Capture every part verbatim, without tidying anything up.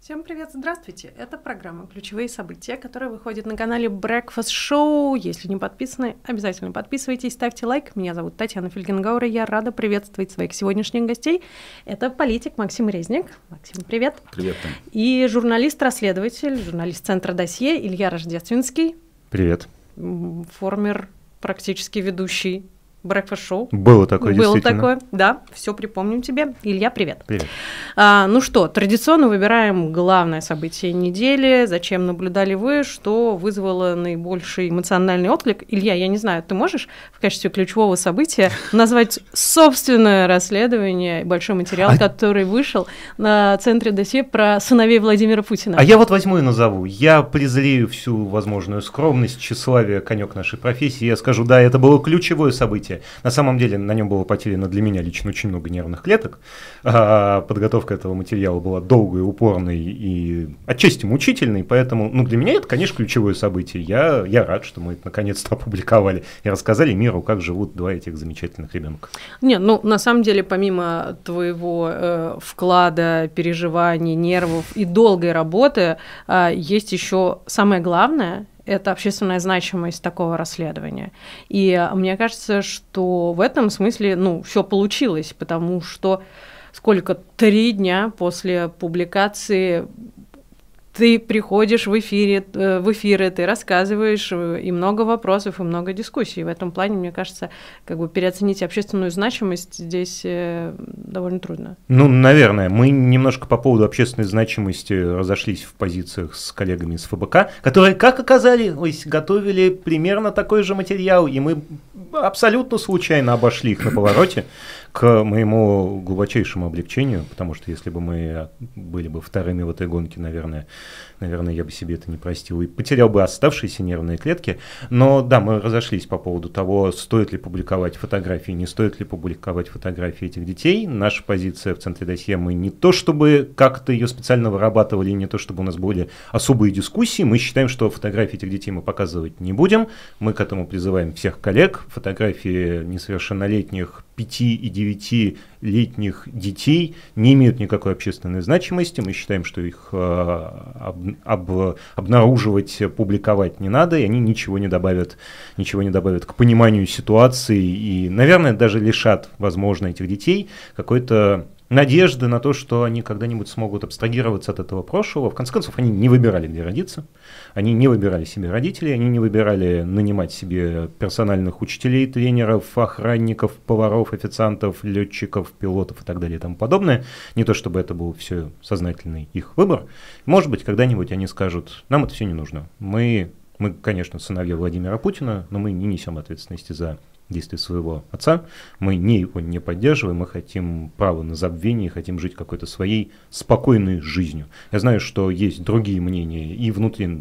Всем привет, здравствуйте. Это программа «Ключевые события», которая выходит на канале Breakfast Show. Если не подписаны, обязательно подписывайтесь, ставьте лайк. Меня зовут Татьяна Фельгенгауэр, и я рада приветствовать своих сегодняшних гостей. Это политик Максим Резник. Максим, привет. Привет, Таня. И журналист-расследователь, журналист Центра «Досье» Илья Рождественский. Привет. Формер, практически ведущий Breakfast Show. Было такое, Было действительно. такое, да, все припомним тебе. Илья, привет. Привет. А, ну что, традиционно выбираем главное событие недели. Зачем наблюдали вы, что вызвало наибольший эмоциональный отклик? Илья, я не знаю, ты можешь в качестве ключевого события назвать собственное расследование, большой материал, а... который вышел на Центре «Досье» про сыновей Владимира Путина? А я вот возьму и назову. Я презрею всю возможную скромность, тщеславие, конек нашей профессии. Я скажу, да, это было ключевое событие. На самом деле на нем было потеряно для меня лично очень много нервных клеток. А подготовка этого материала была долгой, упорной и отчасти мучительной, поэтому ну, для меня это, конечно, ключевое событие. Я, я рад, что мы это наконец-то опубликовали и рассказали миру, как живут два этих замечательных ребенка. Не, ну на самом деле помимо твоего э, вклада, переживаний, нервов и долгой работы, э, есть еще самое главное – это общественная значимость такого расследования. И мне кажется, что в этом смысле, ну, все получилось, потому что сколько, три дня после публикации ты приходишь в эфире, в эфиры, ты рассказываешь, и много вопросов, и много дискуссий. В этом плане, мне кажется, как бы переоценить общественную значимость здесь довольно трудно. Ну, наверное. Мы немножко по поводу общественной значимости разошлись в позициях с коллегами из эф бэ ка, которые, как оказалось, готовили примерно такой же материал, и мы абсолютно случайно обошли их на повороте, к моему глубочайшему облегчению, потому что если бы мы были бы вторыми в этой гонке, наверное, наверное, я бы себе это не простил и потерял бы оставшиеся нервные клетки. Но да, мы разошлись по поводу того, стоит ли публиковать фотографии, не стоит ли публиковать фотографии этих детей. Наша позиция в Центре «Досье», мы не то чтобы как-то ее специально вырабатывали, не то чтобы у нас были особые дискуссии, мы считаем, что фотографии этих детей мы показывать не будем. Мы к этому призываем всех коллег. Фотографии несовершеннолетних пяти- и девятилетних детей не имеют никакой общественной значимости. Мы считаем, что их э, об, об, обнаруживать, публиковать не надо, и они ничего не добавят, ничего не добавят к пониманию ситуации и, наверное, даже лишат, возможно, этих детей какой-то надежды на то, что они когда-нибудь смогут абстрагироваться от этого прошлого. В конце концов, они не выбирали, где родиться, они не выбирали себе родителей, они не выбирали нанимать себе персональных учителей, тренеров, охранников, поваров, официантов, летчиков, пилотов и так далее и тому подобное. Не то, чтобы это был все сознательный их выбор. Может быть, когда-нибудь они скажут, нам это все не нужно. Мы, мы, конечно, сыновья Владимира Путина, но мы не несем ответственности за действия своего отца, мы не его не поддерживаем, мы хотим права на забвение, хотим жить какой-то своей спокойной жизнью. Я знаю, что есть другие мнения и внутри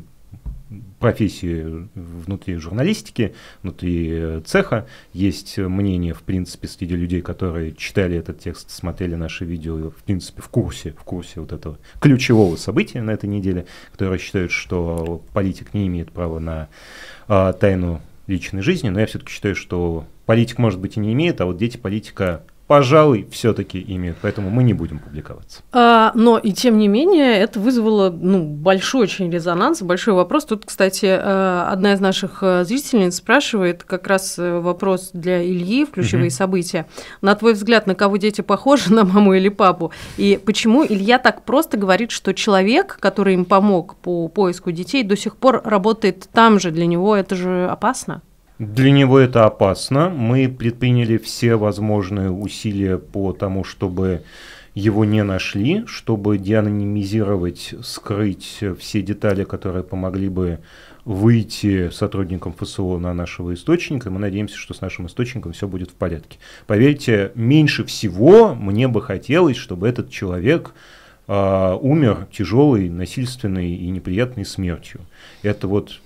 профессии, внутри журналистики, внутри цеха, есть мнение, в принципе, среди людей, которые читали этот текст, смотрели наши видео, в принципе, в курсе, в курсе вот этого ключевого события на этой неделе, которые считают, что политик не имеет права на а, тайну личной жизни, но я все-таки считаю, что политик, может быть, и не имеет, а вот дети политика, пожалуй, все-таки имеют, поэтому мы не будем публиковаться. А, но и тем не менее это вызвало ну, большой очень резонанс, большой вопрос. Тут, кстати, одна из наших зрительниц спрашивает как раз вопрос для Ильи в ключевые uh-huh. события. На твой взгляд, на кого дети похожи, на маму или папу? И почему Илья так просто говорит, что человек, который им помог по поиску детей, до сих пор работает там же? Для него это же опасно? Для него это опасно. Мы предприняли все возможные усилия по тому, чтобы его не нашли, чтобы деанонимизировать, скрыть все детали, которые помогли бы выйти сотрудникам эф эс о на нашего источника. Мы надеемся, что с нашим источником все будет в порядке. Поверьте, меньше всего мне бы хотелось, чтобы этот человек Uh, умер тяжелой, насильственной и неприятной смертью. Это вот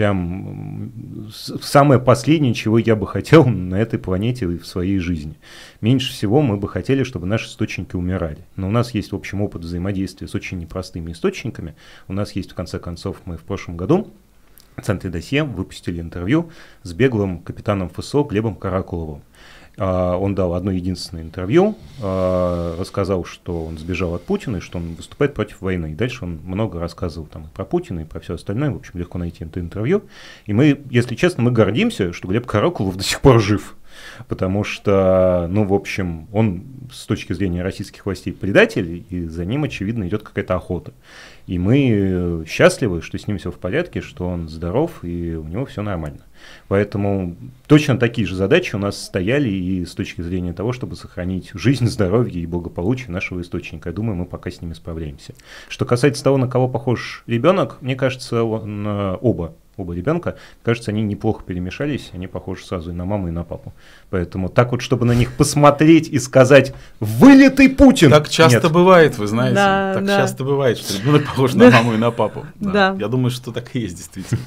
прям самое последнее, чего я бы хотел на этой планете и в своей жизни. Меньше всего мы бы хотели, чтобы наши источники умирали. Но у нас есть, в общем, опыт взаимодействия с очень непростыми источниками. У нас есть, в конце концов, мы в прошлом году в Центре «Досье» выпустили интервью с беглым капитаном эф эс о Глебом Каракуловым. Он дал одно единственное интервью, рассказал, что он сбежал от Путина и что он выступает против войны. И дальше он много рассказывал там про Путина и про все остальное. В общем, легко найти это интервью. И мы, если честно, мы гордимся, что Глеб Каракулов до сих пор жив. Потому что, ну, в общем, он с точки зрения российских властей предатель, и за ним, очевидно, идет какая-то охота. И мы счастливы, что с ним все в порядке, что он здоров, и у него все нормально. Поэтому точно такие же задачи у нас стояли и с точки зрения того, чтобы сохранить жизнь, здоровье и благополучие нашего источника. Я думаю, мы пока с ними справляемся. Что касается того, на кого похож ребенок, мне кажется, он, оба. Оба ребенка, кажется, они неплохо перемешались, они похожи сразу и на маму, и на папу. Поэтому так вот, чтобы на них посмотреть и сказать «Вылитый Путин!» Так часто Нет. бывает, вы знаете, да, так да. часто бывает, что ребенок похож на маму и на папу. Да. Да. Я думаю, что так и есть, действительно.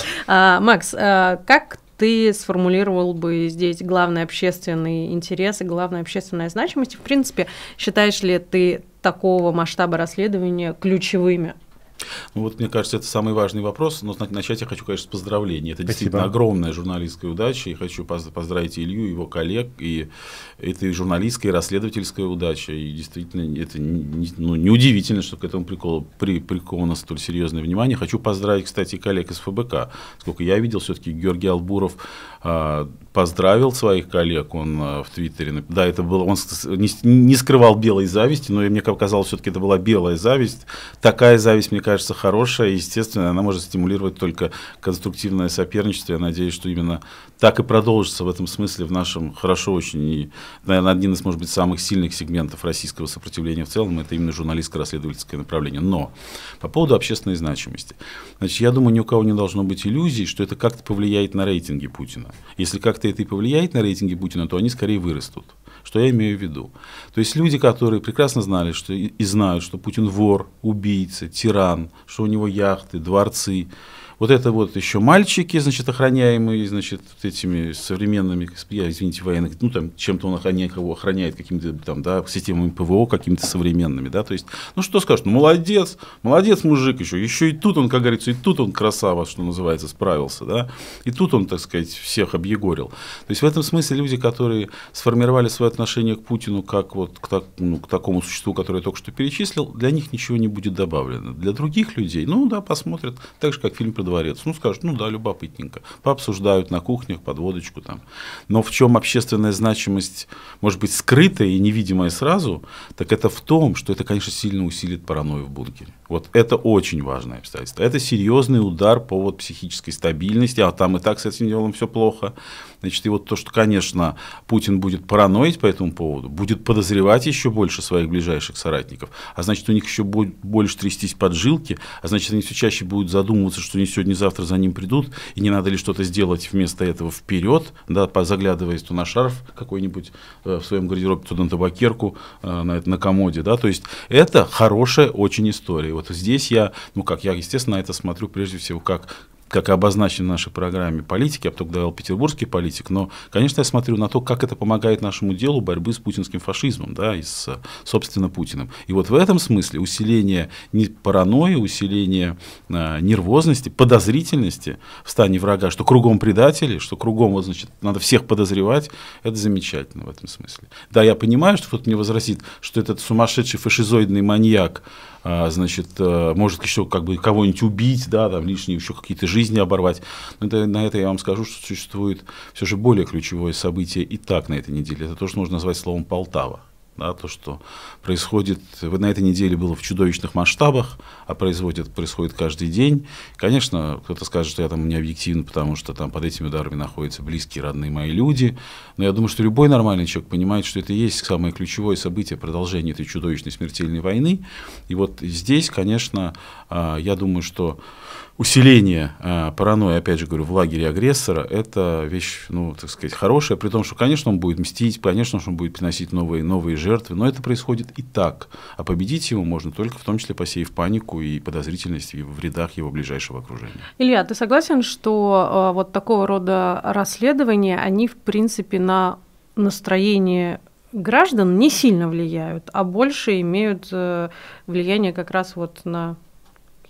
А, Макс, а как ты сформулировал бы здесь главный общественный интерес и главная общественная значимость? В принципе, считаешь ли ты такого масштаба расследования ключевыми? Ну вот, мне кажется, это самый важный вопрос, но начать я хочу, конечно, с поздравлений. Это Спасибо. Действительно огромная журналистская удача, и хочу поздравить Илью, его коллег, и это и журналистская, и расследовательская удача, и действительно, это не, ну, неудивительно, что к этому приколу при, приковано столь серьезное внимание. Хочу поздравить, кстати, коллег из ФБК. Сколько я видел, все-таки Георгий Албуров а, поздравил своих коллег, он а, в Твиттере, да, это было, он не, не скрывал белой зависти, но мне казалось, все-таки это была белая зависть. Такая зависть, мне кажется, хорошая, и, естественно, она может стимулировать только конструктивное соперничество. Я надеюсь, что именно так и продолжится в этом смысле в нашем хорошо очень, и, наверное, один из, может быть, самых сильных сегментов российского сопротивления в целом, это именно журналистско-расследовательское направление. Но по поводу общественной значимости. Значит, я думаю, ни у кого не должно быть иллюзий, что это как-то повлияет на рейтинги Путина. Если как-то это и повлияет на рейтинги Путина, то они скорее вырастут. Что я имею в виду? То есть люди, которые прекрасно знали что и, и знают, что Путин вор, убийца, тиран, что у него яхты, дворцы. Вот это вот еще мальчики, значит, охраняемые, значит, вот этими современными, я, извините, военных, ну, там, чем-то он охраняет, кого охраняет какими-то там, да, системами ПВО, какими-то современными, да, то есть, ну, что скажешь, ну, молодец, молодец мужик еще, еще и тут он, как говорится, и тут он красава, что называется, справился, да, и тут он, так сказать, всех объегорил. То есть, в этом смысле люди, которые сформировали свое отношение к Путину как вот к, так, ну, к такому существу, которое я только что перечислил, для них ничего не будет добавлено. Для других людей, ну, да, посмотрят, так же, как фильм про дворец. Ну, скажут, ну да, любопытненько. Пообсуждают на кухнях, под водочку там. Но в чем общественная значимость, может быть, скрытая и невидимая сразу, так это в том, что это, конечно, сильно усилит паранойю в бункере. Вот это очень важное обстоятельство. Это серьезный удар по вот психической стабильности, а там и так с этим делом все плохо. Значит, и вот то, что, конечно, Путин будет параноить по этому поводу, будет подозревать еще больше своих ближайших соратников, а значит, у них еще будет больше трястись поджилки, а значит, они все чаще будут задумываться, что они сегодня-завтра за ним придут, и не надо ли что-то сделать вместо этого вперед, да, заглядываясь то на шарф какой-нибудь э, в своем гардеробе, то на табакерку э, на, на комоде, да, то есть это хорошая очень история. Вот здесь я, ну как, я, естественно, на это смотрю прежде всего как как и обозначено в нашей программе политики, я бы только давал петербургский политик, но, конечно, я смотрю на то, как это помогает нашему делу борьбы с путинским фашизмом, да, и с, собственно, Путиным. И вот в этом смысле усиление не паранойи, усиление а, нервозности, подозрительности в стане врага, что кругом предатели, что кругом, вот, значит, надо всех подозревать, это замечательно в этом смысле. Да, я понимаю, что кто-то мне возразит, что этот сумасшедший фашизоидный маньяк, а, значит, а, может еще как бы кого-нибудь убить, да, там лишние еще какие-то жизни оборвать. Но это, на это я вам скажу, что существует все же более ключевое событие и так на этой неделе. Это то, что можно назвать словом Полтава. Да, то, что происходит на этой неделе, было в чудовищных масштабах, а происходит, происходит каждый день. Конечно, кто-то скажет, что я там не объективен, потому что там под этими ударами находятся близкие, родные мои люди. Но я думаю, что любой нормальный человек понимает, что это и есть самое ключевое событие продолжения этой чудовищной смертельной войны. И вот здесь, конечно, я думаю, что усиление э, паранойи, опять же говорю, в лагере агрессора, это вещь, ну, так сказать, хорошая, при том, что, конечно, он будет мстить, конечно, что он будет приносить новые, новые жертвы, но это происходит и так, а победить его можно только, в том числе, посеяв панику и подозрительность в рядах его ближайшего окружения. Илья, ты согласен, что э, вот такого рода расследования, они, в принципе, на настроение граждан не сильно влияют, а больше имеют э, влияние как раз вот на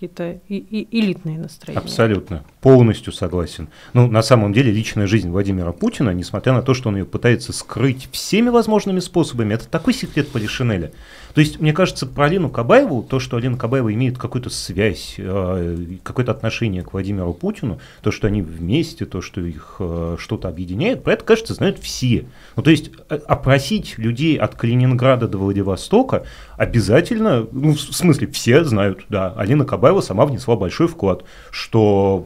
какие-то и, и, элитные настроения. Абсолютно. Полностью согласен. Ну, на самом деле, личная жизнь Владимира Путина, несмотря на то, что он ее пытается скрыть всеми возможными способами, это такой секрет Полишинеля. То есть, мне кажется, про Алину Кабаеву, то, что Алина Кабаева имеет какую-то связь, какое-то отношение к Владимиру Путину, то, что они вместе, то, что их что-то объединяет, про это, кажется, знают все. Ну, то есть, опросить людей от Калининграда до Владивостока обязательно, ну, в смысле, все знают, да, Алина Кабаева сама внесла большой вклад, что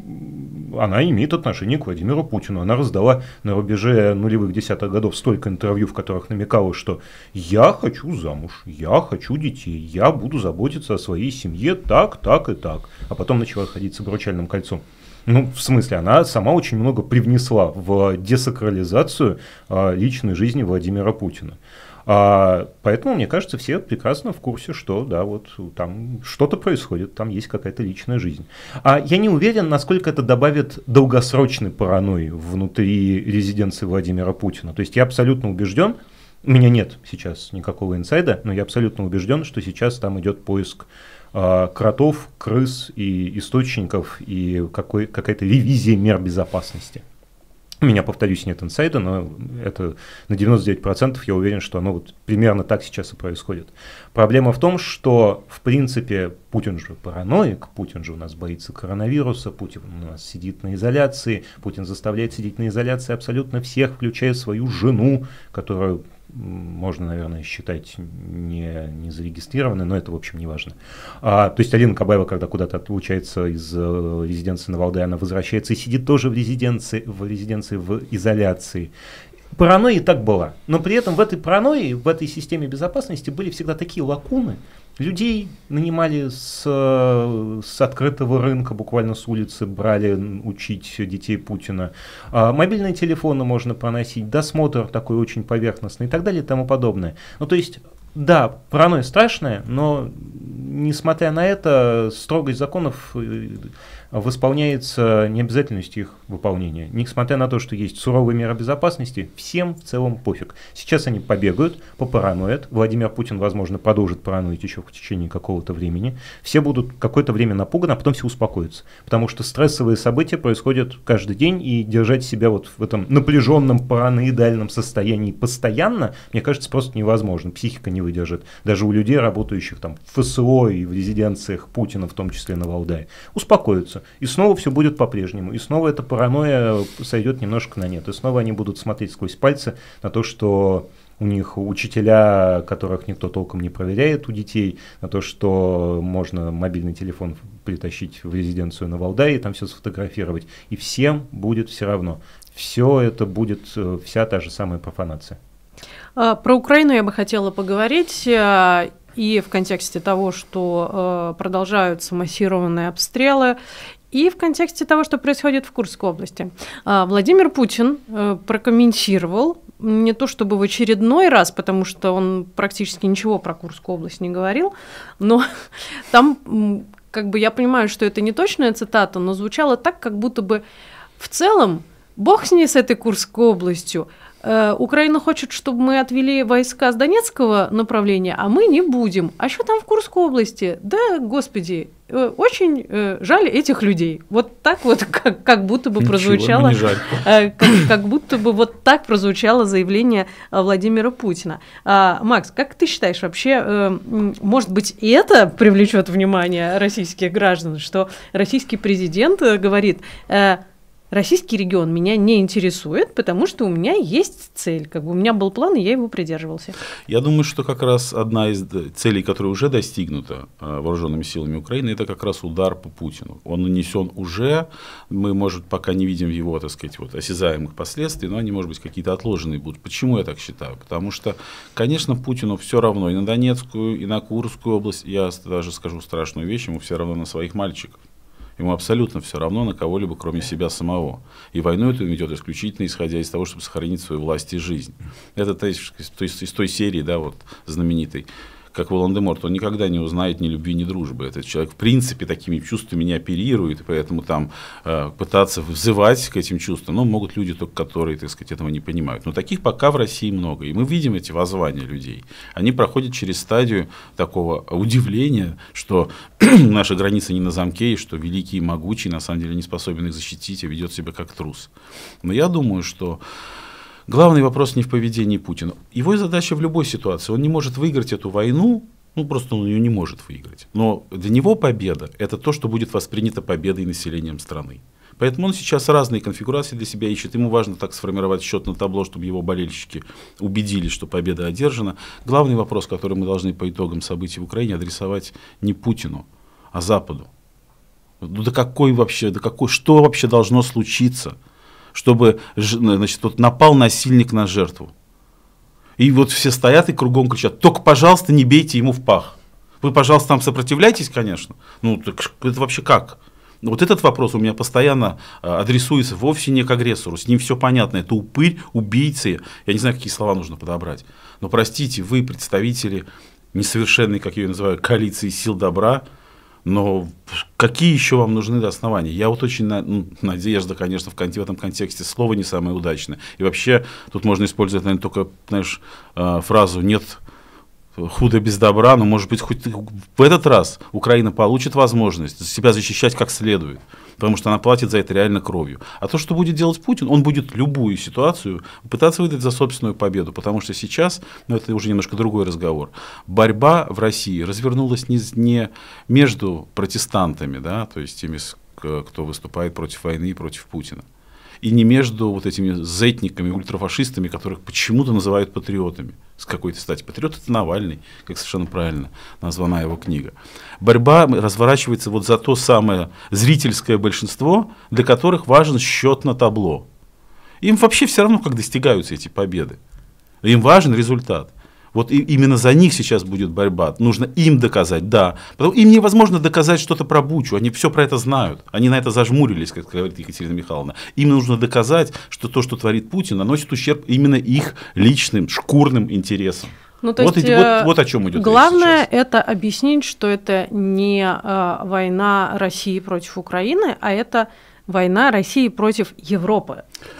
она имеет отношение к Владимиру Путину. Она раздала на рубеже нулевых десятых годов столько интервью, в которых намекала, что я хочу замуж, я хочу детей, я буду заботиться о своей семье так, так и так. А потом начала ходить с обручальным кольцом. Ну, в смысле, она сама очень много привнесла в десакрализацию а, личной жизни Владимира Путина. А, поэтому, мне кажется, все прекрасно в курсе, что да, вот там что-то происходит, там есть какая-то личная жизнь. А я не уверен, насколько это добавит долгосрочной паранойи внутри резиденции Владимира Путина. То есть я абсолютно убежден, у меня нет сейчас никакого инсайда, но я абсолютно убежден, что сейчас там идет поиск а, кротов, крыс и источников и какой, какая-то ревизия мер безопасности. У меня, повторюсь, нет инсайда, но это на девяносто девять процентов я уверен, что оно вот примерно так сейчас и происходит. Проблема в том, что, в принципе, Путин же параноик, Путин же у нас боится коронавируса, Путин у нас сидит на изоляции, Путин заставляет сидеть на изоляции абсолютно всех, включая свою жену, которую можно, наверное, считать не, не зарегистрированной, но это, в общем, не важно. А, то есть Алина Кабаева, когда куда-то отлучается из э, резиденции на Валдае, она возвращается и сидит тоже в резиденции, в резиденции в изоляции. Паранойя и так была. Но при этом в этой паранойи, в этой системе безопасности были всегда такие лакуны. Людей нанимали с, с открытого рынка, буквально с улицы брали учить детей Путина. А, мобильные телефоны можно проносить, досмотр такой очень поверхностный и так далее и тому подобное. Ну, то есть, да, паранойя страшная, но, несмотря на это, строгость законов восполняется необязательностью их выполнения. Несмотря на то, что есть суровые меры безопасности, всем в целом пофиг. Сейчас они побегают, попараноят. Владимир Путин, возможно, продолжит параноить еще в течение какого-то времени. Все будут какое-то время напуганы, а потом все успокоятся. Потому что стрессовые события происходят каждый день, и держать себя вот в этом напряженном параноидальном состоянии постоянно, мне кажется, просто невозможно. Психика не выдержит. Даже у людей, работающих там в ФСО и в резиденциях Путина, в том числе на Валдае, успокоятся. И снова все будет по-прежнему. И снова эта паранойя сойдет немножко на нет. И снова они будут смотреть сквозь пальцы на то, что у них учителя, которых никто толком не проверяет у детей, на то, что можно мобильный телефон притащить в резиденцию на Валдае и там все сфотографировать. И всем будет все равно. Все это будет вся та же самая профанация. Про Украину я бы хотела поговорить. И в контексте того, что э, продолжаются массированные обстрелы, и в контексте того, что происходит в Курской области. Э, Владимир Путин э, прокомментировал, не то чтобы в очередной раз, потому что он практически ничего про Курскую область не говорил, но там, как бы я понимаю, что это не точная цитата, но звучало так, как будто бы в целом бог с ней, с этой Курской областью. Украина хочет, чтобы мы отвели войска с Донецкого направления, а мы не будем. А что там в Курской области? Да, господи, очень жаль этих людей. Вот так вот, как, как будто бы прозвучало, как, как будто бы вот так прозвучало заявление Владимира Путина. А, Макс, как ты считаешь, вообще, может быть, и это привлечет внимание российских граждан, что российский президент говорит: российский регион меня не интересует, потому что у меня есть цель. Как бы у меня был план, и я его придерживался. Я думаю, что как раз одна из целей, которая уже достигнута вооруженными силами Украины, это как раз удар по Путину. Он нанесен уже, мы, может, пока не видим его, так сказать, вот, осязаемых последствий, но они, может быть, какие-то отложенные будут. Почему я так считаю? Потому что, конечно, Путину все равно и на Донецкую, и на Курскую область, я даже скажу страшную вещь, ему все равно на своих мальчиков. Ему абсолютно все равно на кого-либо, кроме себя самого. И войну эту ведет исключительно исходя из того, чтобы сохранить свою власть и жизнь. Это то есть, из той серии, да, вот, знаменитой, как Волан-де-Морт, он никогда не узнает ни любви, ни дружбы. Этот человек, в принципе, такими чувствами не оперирует, и поэтому там э, пытаться взывать к этим чувствам, ну, могут люди, только которые, так сказать, этого не понимают. Но таких пока в России много. И мы видим эти воззвания людей. Они проходят через стадию такого удивления, что наши границы не на замке, и что великий и могучий на самом деле не способен их защитить и ведет себя как трус. Но я думаю, что главный вопрос не в поведении Путина. Его задача в любой ситуации. Он не может выиграть эту войну, ну просто он ее не может выиграть. Но для него победа – это то, что будет воспринято победой населением страны. Поэтому он сейчас разные конфигурации для себя ищет. Ему важно так сформировать счет на табло, чтобы его болельщики убедились, что победа одержана. Главный вопрос, который мы должны по итогам событий в Украине адресовать не Путину, а Западу. Ну, да какой вообще, да какой, что вообще должно случиться, чтобы, значит, вот напал насильник на жертву? И вот все стоят и кругом кричат: только, пожалуйста, не бейте ему в пах. Вы, пожалуйста, там сопротивляйтесь, конечно. Ну, так это вообще как? Вот этот вопрос у меня постоянно адресуется вовсе не к агрессору, с ним все понятно, это упырь, убийцы, я не знаю, какие слова нужно подобрать. Но простите, вы представители несовершенной, как я ее называю, коалиции сил добра, но какие еще вам нужны основания? Я вот очень ну, надежда, конечно, в, в этом контексте слово не самое удачное. И вообще тут можно использовать, наверное, только, знаешь, фразу «нет худо без добра», но, может быть, хоть в этот раз Украина получит возможность себя защищать как следует, потому что она платит за это реально кровью. А то, что будет делать Путин, он будет любую ситуацию пытаться выдать за собственную победу, потому что сейчас, ну это уже немножко другой разговор, борьба в России развернулась не, не между протестантами, да, то есть теми, кто выступает против войны и против Путина, и не между вот этими зетниками, ультрафашистами, которых почему-то называют патриотами. С какой-то стати. Патриот — это Навальный, как совершенно правильно названа его книга. Борьба разворачивается вот за то самое зрительское большинство, для которых важен счет на табло. Им вообще все равно, как достигаются эти победы. Им важен результат. Вот и, именно за них сейчас будет борьба. Нужно им доказать, да. Потому, им невозможно доказать что-то про Бучу. Они все про это знают. Они на это зажмурились, как говорит Екатерина Михайловна. Им нужно доказать, что то, что творит Путин, наносит ущерб именно их личным, шкурным интересам. Ну, то вот, есть, и, вот, вот о чем идет главное речь сейчас. Это объяснить, что это не э, война России против Украины, а это война России против Европы.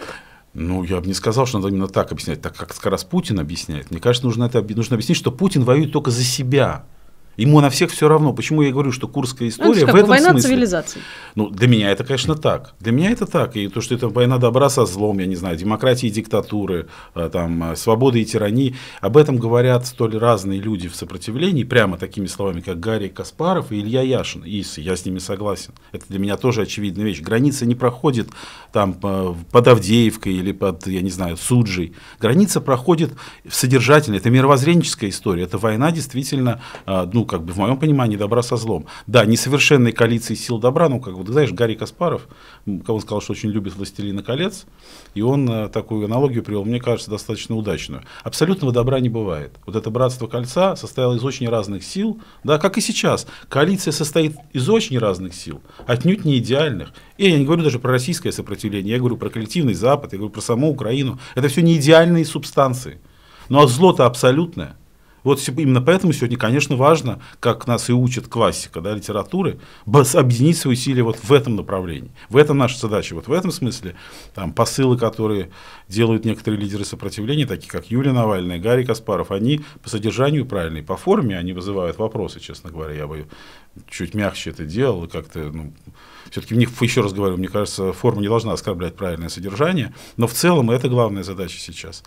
Ну, я бы не сказал, что надо именно так объяснять, так как как раз Путин объясняет. Мне кажется, нужно, это, нужно объяснить, что Путин воюет только за себя. Ему на всех все равно. Почему я говорю, что Курская история ну, в этом война смысле? Цивилизаций. Ну, для меня это, конечно, так. Для меня это так. И то, что это война добра со злом, я не знаю, демократии и диктатуры, там, свободы и тирании, об этом говорят столь разные люди в сопротивлении, прямо такими словами, как Гарри Каспаров и Илья Яшин. И я с ними согласен. Это для меня тоже очевидная вещь. Граница не проходит там под Авдеевкой или под, я не знаю, Суджей. Граница проходит содержательно. Это мировоззренческая история. Это война действительно, ну, как бы в моем понимании, добра со злом. Да, несовершенной коалиции сил добра, ну, как вот, знаешь, Гарри Каспаров, он сказал, что очень любит «Властелина колец», и он э, такую аналогию привел, мне кажется, достаточно удачную. Абсолютного добра не бывает. Вот это братство кольца состояло из очень разных сил, да, как и сейчас. Коалиция состоит из очень разных сил, отнюдь не идеальных. И я не говорю даже про российское сопротивление, я говорю про коллективный Запад, я говорю про саму Украину. Это все не идеальные субстанции. Но зло-то абсолютное. Вот именно поэтому сегодня, конечно, важно, как нас и учит классика, да, литературы, объединить свои усилия вот в этом направлении. В этом наша задача. Вот в этом смысле там, посылы, которые делают некоторые лидеры сопротивления, такие как Юлия Навальная, Гарри Каспаров, они по содержанию правильные, по форме они вызывают вопросы, честно говоря. Я бы чуть мягче это делал, как-то, ну, все-таки в них, еще раз говорю, мне кажется, форма не должна оскорблять правильное содержание, но в целом это главная задача сейчас.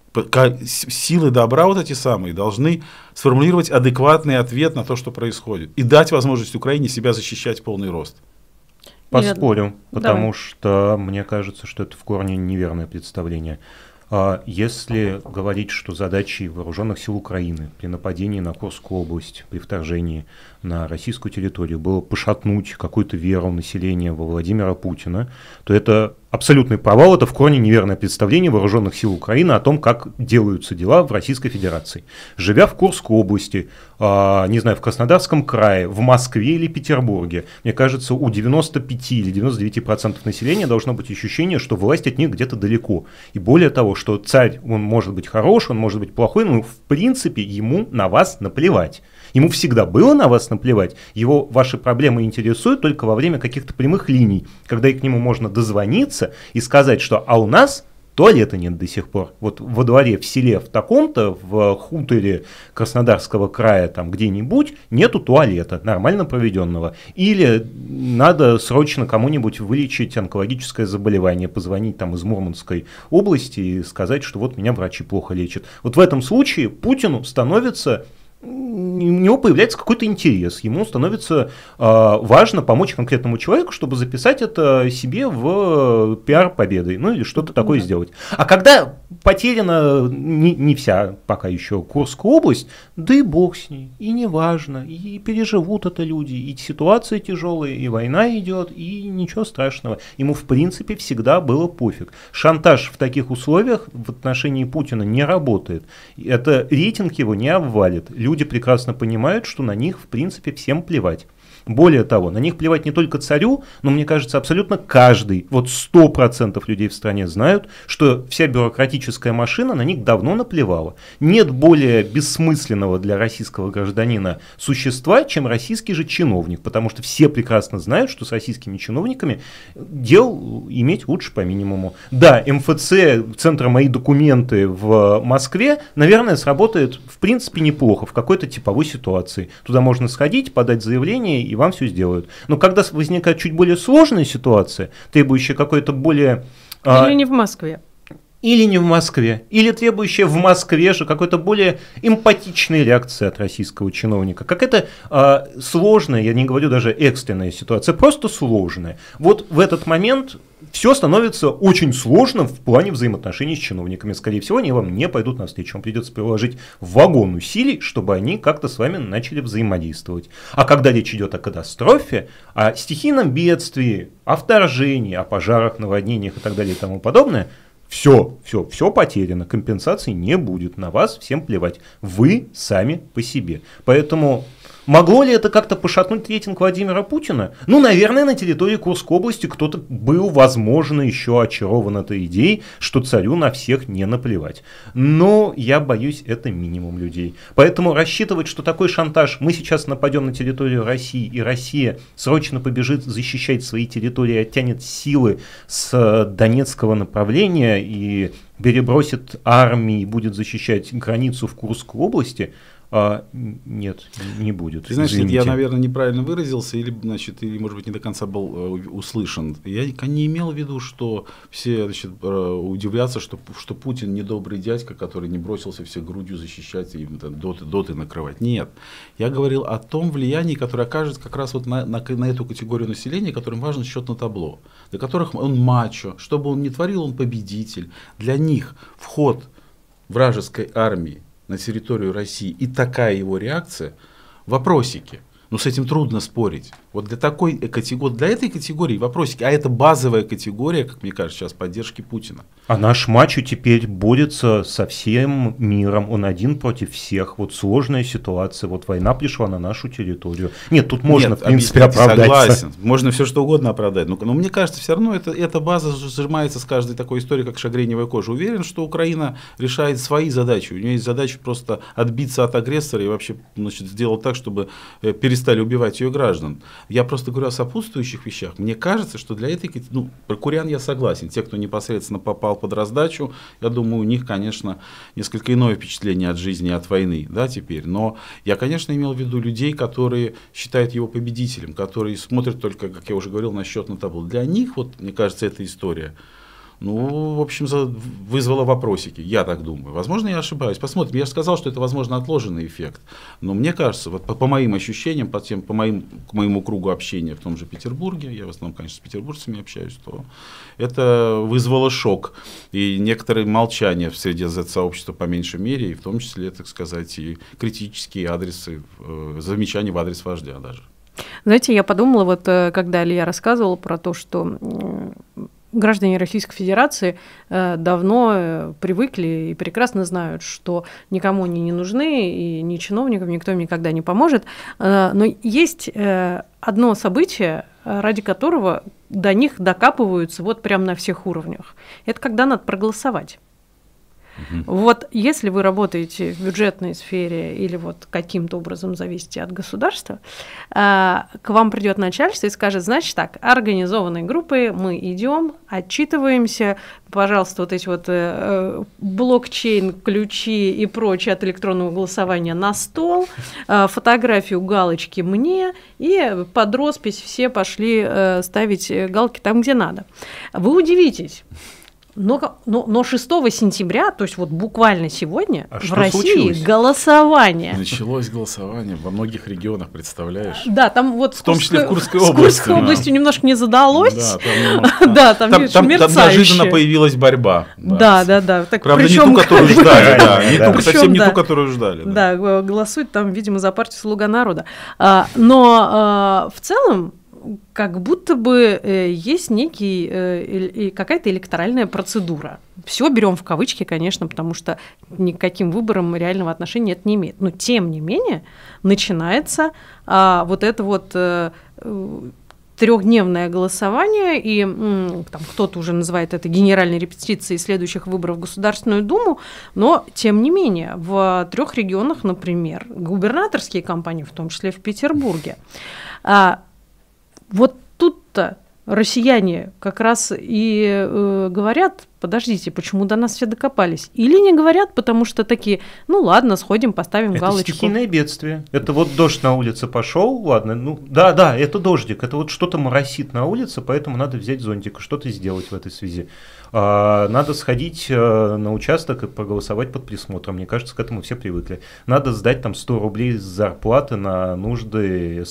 Силы добра вот эти самые должны сформулировать адекватный ответ на то, что происходит, и дать возможность Украине себя защищать в полный рост. Поспорю, потому Давай. что мне кажется, что это в корне неверное представление. Если говорить, что задачей вооруженных сил Украины при нападении на Курскую область, при вторжении на российскую территорию было пошатнуть какую-то веру населения во Владимира Путина, то это абсолютный провал, это в корне неверное представление вооруженных сил Украины о том, как делаются дела в Российской Федерации. Живя в Курской области, э, не знаю, в Краснодарском крае, в Москве или Петербурге, мне кажется, у девяноста пяти или девяноста девяти процентов населения должно быть ощущение, что власть от них где-то далеко. И более того, что царь, он может быть хорош, он может быть плохой, но в принципе ему на вас наплевать. Ему всегда было на вас наплевать, его ваши проблемы интересуют только во время каких-то прямых линий, когда и к нему можно дозвониться и сказать, что а у нас туалета нет до сих пор. Вот во дворе в селе в таком-то, в хуторе Краснодарского края там где-нибудь нету туалета нормально проведенного. Или надо срочно кому-нибудь вылечить онкологическое заболевание, позвонить там из Мурманской области и сказать, что вот меня врачи плохо лечат. Вот в этом случае Путину становится... у него появляется какой-то интерес, ему становится э, важно помочь конкретному человеку, чтобы записать это себе в пиар победой, ну или что-то mm-hmm. такое сделать. А когда потеряна не, не вся пока еще Курская область, да и бог с ней, и не важно, и переживут это люди, и ситуация тяжелая, и война идет, и ничего страшного. Ему в принципе всегда было пофиг. Шантаж в таких условиях в отношении Путина не работает. Это рейтинг его не обвалит. Люди прекрасно понимают, что на них, в принципе, всем плевать. Более того, на них плевать не только царю, но, мне кажется, абсолютно каждый, вот сто процентов людей в стране знают, что вся бюрократическая машина на них давно наплевала. Нет более бессмысленного для российского гражданина существа, чем российский же чиновник, потому что все прекрасно знают, что с российскими чиновниками дел иметь лучше по минимуму. Да, эм эф цэ, Центр «Мои документы» в Москве, наверное, сработает в принципе неплохо в какой-то типовой ситуации. Туда можно сходить, подать заявление и вам все сделают. Но когда возникает чуть более сложная ситуация, требующая какой-то более... Или а, не в Москве. Или не в Москве, или требующая в Москве же какой-то более эмпатичной реакции от российского чиновника. Какая-то а, сложная, я не говорю даже экстренная ситуация, просто сложная. Вот в этот момент все становится очень сложным в плане взаимоотношений с чиновниками. Скорее всего, они вам не пойдут навстречу. Вам придется приложить вагон усилий, чтобы они как-то с вами начали взаимодействовать. А когда речь идет о катастрофе, о стихийном бедствии, о вторжении, о пожарах, наводнениях и так далее и тому подобное, Все, все, все потеряно, компенсации не будет, на вас всем плевать, вы сами по себе. Поэтому могло ли это как-то пошатнуть рейтинг Владимира Путина? Ну, наверное, на территории Курской области кто-то был, возможно, еще очарован этой идеей, что царю на всех не наплевать. Но я боюсь, это минимум людей. Поэтому рассчитывать, что такой шантаж, мы сейчас нападем на территорию России, и Россия срочно побежит защищать свои территории, оттянет силы с Донецкого направления и перебросит армии и будет защищать границу в Курской области, А, нет, не будет. Ты знаешь, нет, я, наверное, неправильно выразился, или, значит, или, может быть, не до конца был э, услышан. Я не имел в виду, что все, значит, э, удивлятся, что, что Путин недобрый дядька, который не бросился всех грудью защищать и там, доты, доты накрывать. Нет. Я говорил о том влиянии, которое окажется как раз вот на, на, на эту категорию населения, которым важен счет на табло, для которых он мачо, что бы он ни творил, он победитель. Для них вход вражеской армии на территорию России и такая его реакция — вопросики. Но с этим трудно спорить. Вот для такой категории, для этой категории вопросики, а это базовая категория, как мне кажется, сейчас поддержки Путина. А наш мачо теперь борется со всем миром, он один против всех. Вот сложная ситуация, вот война пришла на нашу территорию. Нет, тут можно, Нет, в принципе, оправдать. Согласен, можно все что угодно оправдать. Но, но мне кажется, все равно это, эта база сжимается с каждой такой историей, как шагреневая кожа. Уверен, что Украина решает свои задачи. У нее есть задача просто отбиться от агрессора и вообще, значит, сделать так, чтобы перестали убивать ее граждан. Я просто говорю о сопутствующих вещах. Мне кажется, что для этой... Ну, про курян я согласен. Те, кто непосредственно попал под раздачу, я думаю, у них, конечно, несколько иное впечатление от жизни и от войны, да, теперь. Но я, конечно, имел в виду людей, которые считают его победителем, которые смотрят только, как я уже говорил, на счет на табло. Для них, вот, мне кажется, эта история, ну, в общем, вызвала вопросики, я так думаю. Возможно, я ошибаюсь. Посмотрим. Я же сказал, что это, возможно, отложенный эффект. Но мне кажется, вот по, по моим ощущениям, по, тем, по моим, к моему кругу общения в том же Петербурге, я в основном, конечно, с петербуржцами общаюсь, то это вызвало шок и некоторое молчание в среде зет-сообщества по меньшей мере, и в том числе, так сказать, и критические адресы, э, замечания в адрес вождя даже. Знаете, я подумала, вот когда Илья рассказывал про то, что граждане Российской Федерации э, давно э, привыкли и прекрасно знают, что никому они не нужны, и ни чиновникам никто им никогда не поможет. Э, но есть э, одно событие, ради которого до них докапываются вот прямо на всех уровнях. Это когда надо проголосовать. Угу. Вот если вы работаете в бюджетной сфере или вот каким-то образом зависите от государства, к вам придет начальство и скажет, значит так, организованной группой мы идем, отчитываемся, пожалуйста, вот эти вот блокчейн, ключи и прочее от электронного голосования на стол, фотографию, галочки мне, и под роспись все пошли ставить галки там, где надо. Вы удивитесь. Но, но, но шестого сентября, то есть вот буквально сегодня, а в России случилось? Голосование. Началось голосование во многих регионах, представляешь? Да, там вот в том числе в Курской области. С Курской областью немножко не задалось. Да, там, немножко, да, там, там, видишь, там, там неожиданно появилась борьба. Да, да, да. Так, правда, не ту, которую ждали. Да, не ту, совсем не да, ту, которую ждали. Да, да, голосуют там, видимо, за партию «Слуга народа». А, но а, в целом, как будто бы э, есть некий, э, какая-то электоральная процедура. Все берем в кавычки, конечно, потому что никаким выбором реального отношения это не имеет. Но тем не менее начинается э, вот это вот э, трехдневное голосование, и м, там, кто-то уже называет это генеральной репетицией следующих выборов в Государственную Думу, но тем не менее в трех регионах, например, губернаторские кампании, в том числе в Петербурге, э, вот тут-то россияне как раз и э, говорят, подождите, почему до нас все докопались? Или не говорят, потому что такие, ну ладно, сходим, поставим это галочку. Это стихийное бедствие. Это вот дождь на улице пошел, ладно, ну да, да, это дождик, это вот что-то моросит на улице, поэтому надо взять зонтик, что-то сделать в этой связи. А, надо сходить а, на участок и проголосовать под присмотром. Мне кажется, к этому все привыкли. Надо сдать там сто рублей с зарплаты на нужды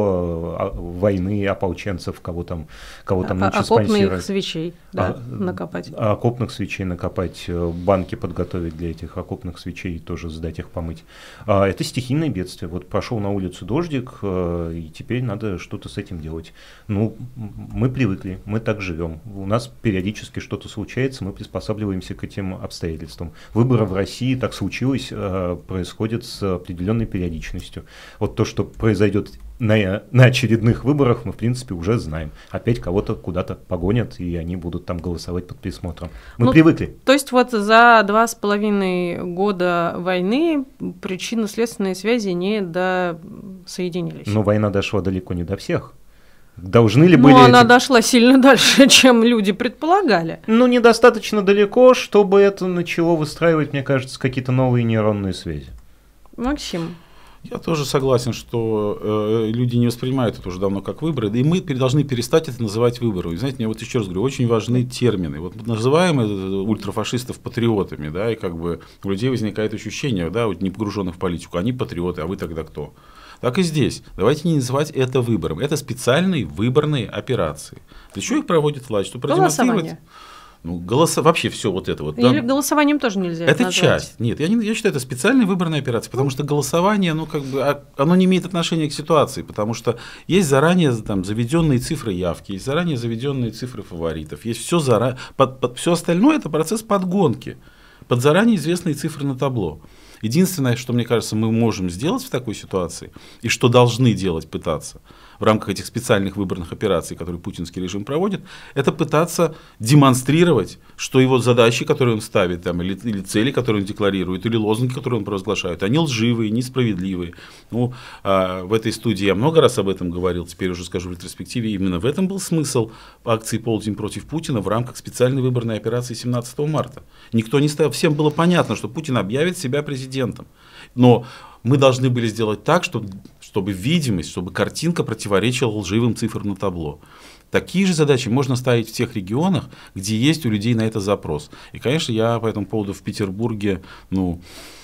СВО, войны, ополченцев, кого там, кого там лучше спонсировать. Окопных свечей, да, а, накопать. Окопных свечей накопать, банки подготовить для этих окопных свечей, тоже сдать их, помыть. А, это стихийное бедствие. Вот пошел на улицу дождик, а, и теперь надо что-то с этим делать. Ну, мы привыкли, мы так живем. У нас периодически что-то случается, мы приспосабливаемся к этим обстоятельствам. Выборы в России, так случилось, а, происходят с определенной периодичностью. Вот то, что произойдет на, на очередных выборах, мы, в принципе, уже знаем. Опять кого-то куда-то погонят, и они будут там голосовать под присмотром. Мы ну, привыкли. То есть вот за два с половиной года войны причинно-следственные связи не досоединились. Но война дошла далеко не до всех. Должны ли Но были... она эти... дошла сильно дальше, чем люди предполагали. Ну, недостаточно далеко, чтобы это начало выстраивать, мне кажется, какие-то новые нейронные связи. Максим. Я тоже согласен, что э, люди не воспринимают это уже давно как выборы, и мы должны перестать это называть выбором. И знаете, я вот еще раз говорю, очень важны термины. Вот называем ультрафашистов патриотами, да, и как бы у людей возникает ощущение, да, вот не погруженных в политику, они патриоты, а вы тогда кто? Так и здесь. Давайте не называть это выбором. Это специальные выборные операции. Для чего их проводит власть? Чтобы продемонстрировать... Ну, голоса... вообще все вот это вот. Или да? голосованием тоже нельзя. Это назвать. часть. Нет, я, не, я считаю, это специальная выборная операция, потому что голосование, ну, как бы, оно не имеет отношения к ситуации, потому что есть заранее там, заведенные цифры явки, есть заранее заведенные цифры фаворитов, есть все заранее. Под, под, все остальное это процесс подгонки под заранее известные цифры на табло. Единственное, что, мне кажется, мы можем сделать в такой ситуации, и что должны делать, пытаться, в рамках этих специальных выборных операций, которые путинский режим проводит, это пытаться демонстрировать, что его задачи, которые он ставит, там, или, или цели, которые он декларирует, или лозунги, которые он провозглашает, они лживые, несправедливые. Ну, а, в этой студии я много раз об этом говорил, теперь уже скажу в ретроспективе, именно в этом был смысл акции «Полдень против Путина» в рамках специальной выборной операции семнадцатого марта. Никто не ставил, всем было понятно, что Путин объявит себя президентом. Но мы должны были сделать так, чтобы, чтобы видимость, чтобы картинка противоречила лживым цифрам на табло. Такие же задачи можно ставить в тех регионах, где есть у людей на это запрос. И, конечно, я по этому поводу в Петербурге, ну,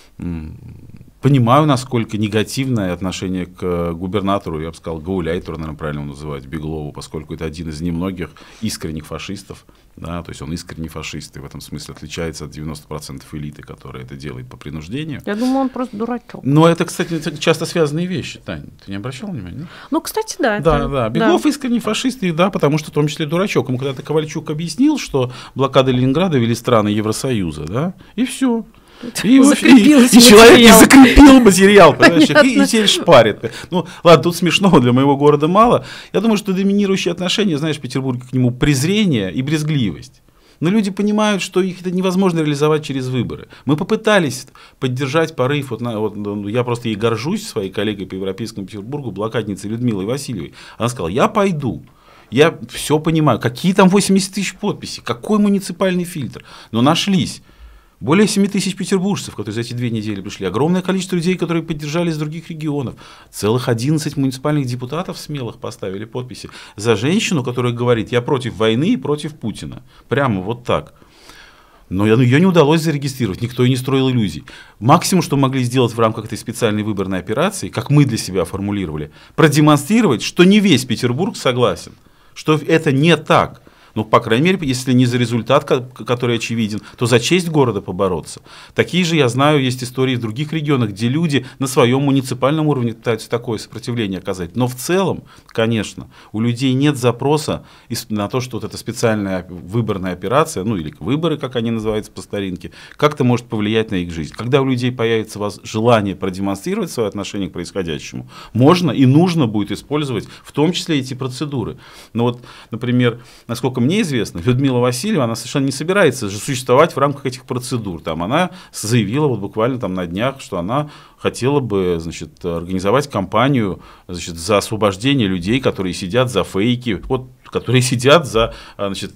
понимаю, насколько негативное отношение к губернатору, я бы сказал, гауляйтеру, наверное, правильно его называть, Беглову, поскольку это один из немногих искренних фашистов. Да, то есть он искренний фашист и в этом смысле отличается от девяноста процентов элиты, которая это делает по принуждению. Я думаю, он просто дурачок. Но это, кстати, часто связанные вещи, Таня. Ты не обращал внимания? Нет? Ну, кстати, да. Да, это... да. Беглов да. искренний фашист, и да, потому что в том числе дурачок. Ему когда-то Ковальчук объяснил, что блокады Ленинграда вели страны Евросоюза, да, и все. И, и, и человек не закрепил материал, понимаешь, и, и теперь шпарит. Ну, ладно, тут смешного для моего города мало. Я думаю, что доминирующее отношение, знаешь, в Петербурге к нему презрение и брезгливость. Но люди понимают, что их это невозможно реализовать через выборы. Мы попытались поддержать порыв, вот, вот, я просто ей горжусь, своей коллегой по Европейскому Петербургу, блокадницей Людмилой Васильевой. Она сказала, я пойду. Я все понимаю, какие там восемьдесят тысяч подписей, какой муниципальный фильтр. Но нашлись более семи тысяч петербуржцев, которые за эти две недели пришли. Огромное количество людей, которые поддержали из других регионов. Целых одиннадцать муниципальных депутатов смелых поставили подписи за женщину, которая говорит, я против войны и против Путина. Прямо вот так. Но ее не удалось зарегистрировать, никто и не строил иллюзий. Максимум, что могли сделать в рамках этой специальной выборной операции, как мы для себя формулировали, продемонстрировать, что не весь Петербург согласен. Что это не так. Ну, по крайней мере, если не за результат, который очевиден, то за честь города побороться. Такие же, я знаю, есть истории в других регионах, где люди на своем муниципальном уровне пытаются такое сопротивление оказать. Но в целом, конечно, у людей нет запроса на то, что вот эта специальная выборная операция, ну или выборы, как они называются по старинке, как-то может повлиять на их жизнь. Когда у людей появится желание продемонстрировать свое отношение к происходящему, можно и нужно будет использовать в том числе эти процедуры. Ну вот, например, насколько мне известно, Людмила Васильева, она совершенно не собирается же существовать в рамках этих процедур. Там она заявила вот буквально там на днях, что она хотела бы, значит, организовать кампанию, значит, за освобождение людей, которые сидят за фейки, вот, которые сидят за, значит,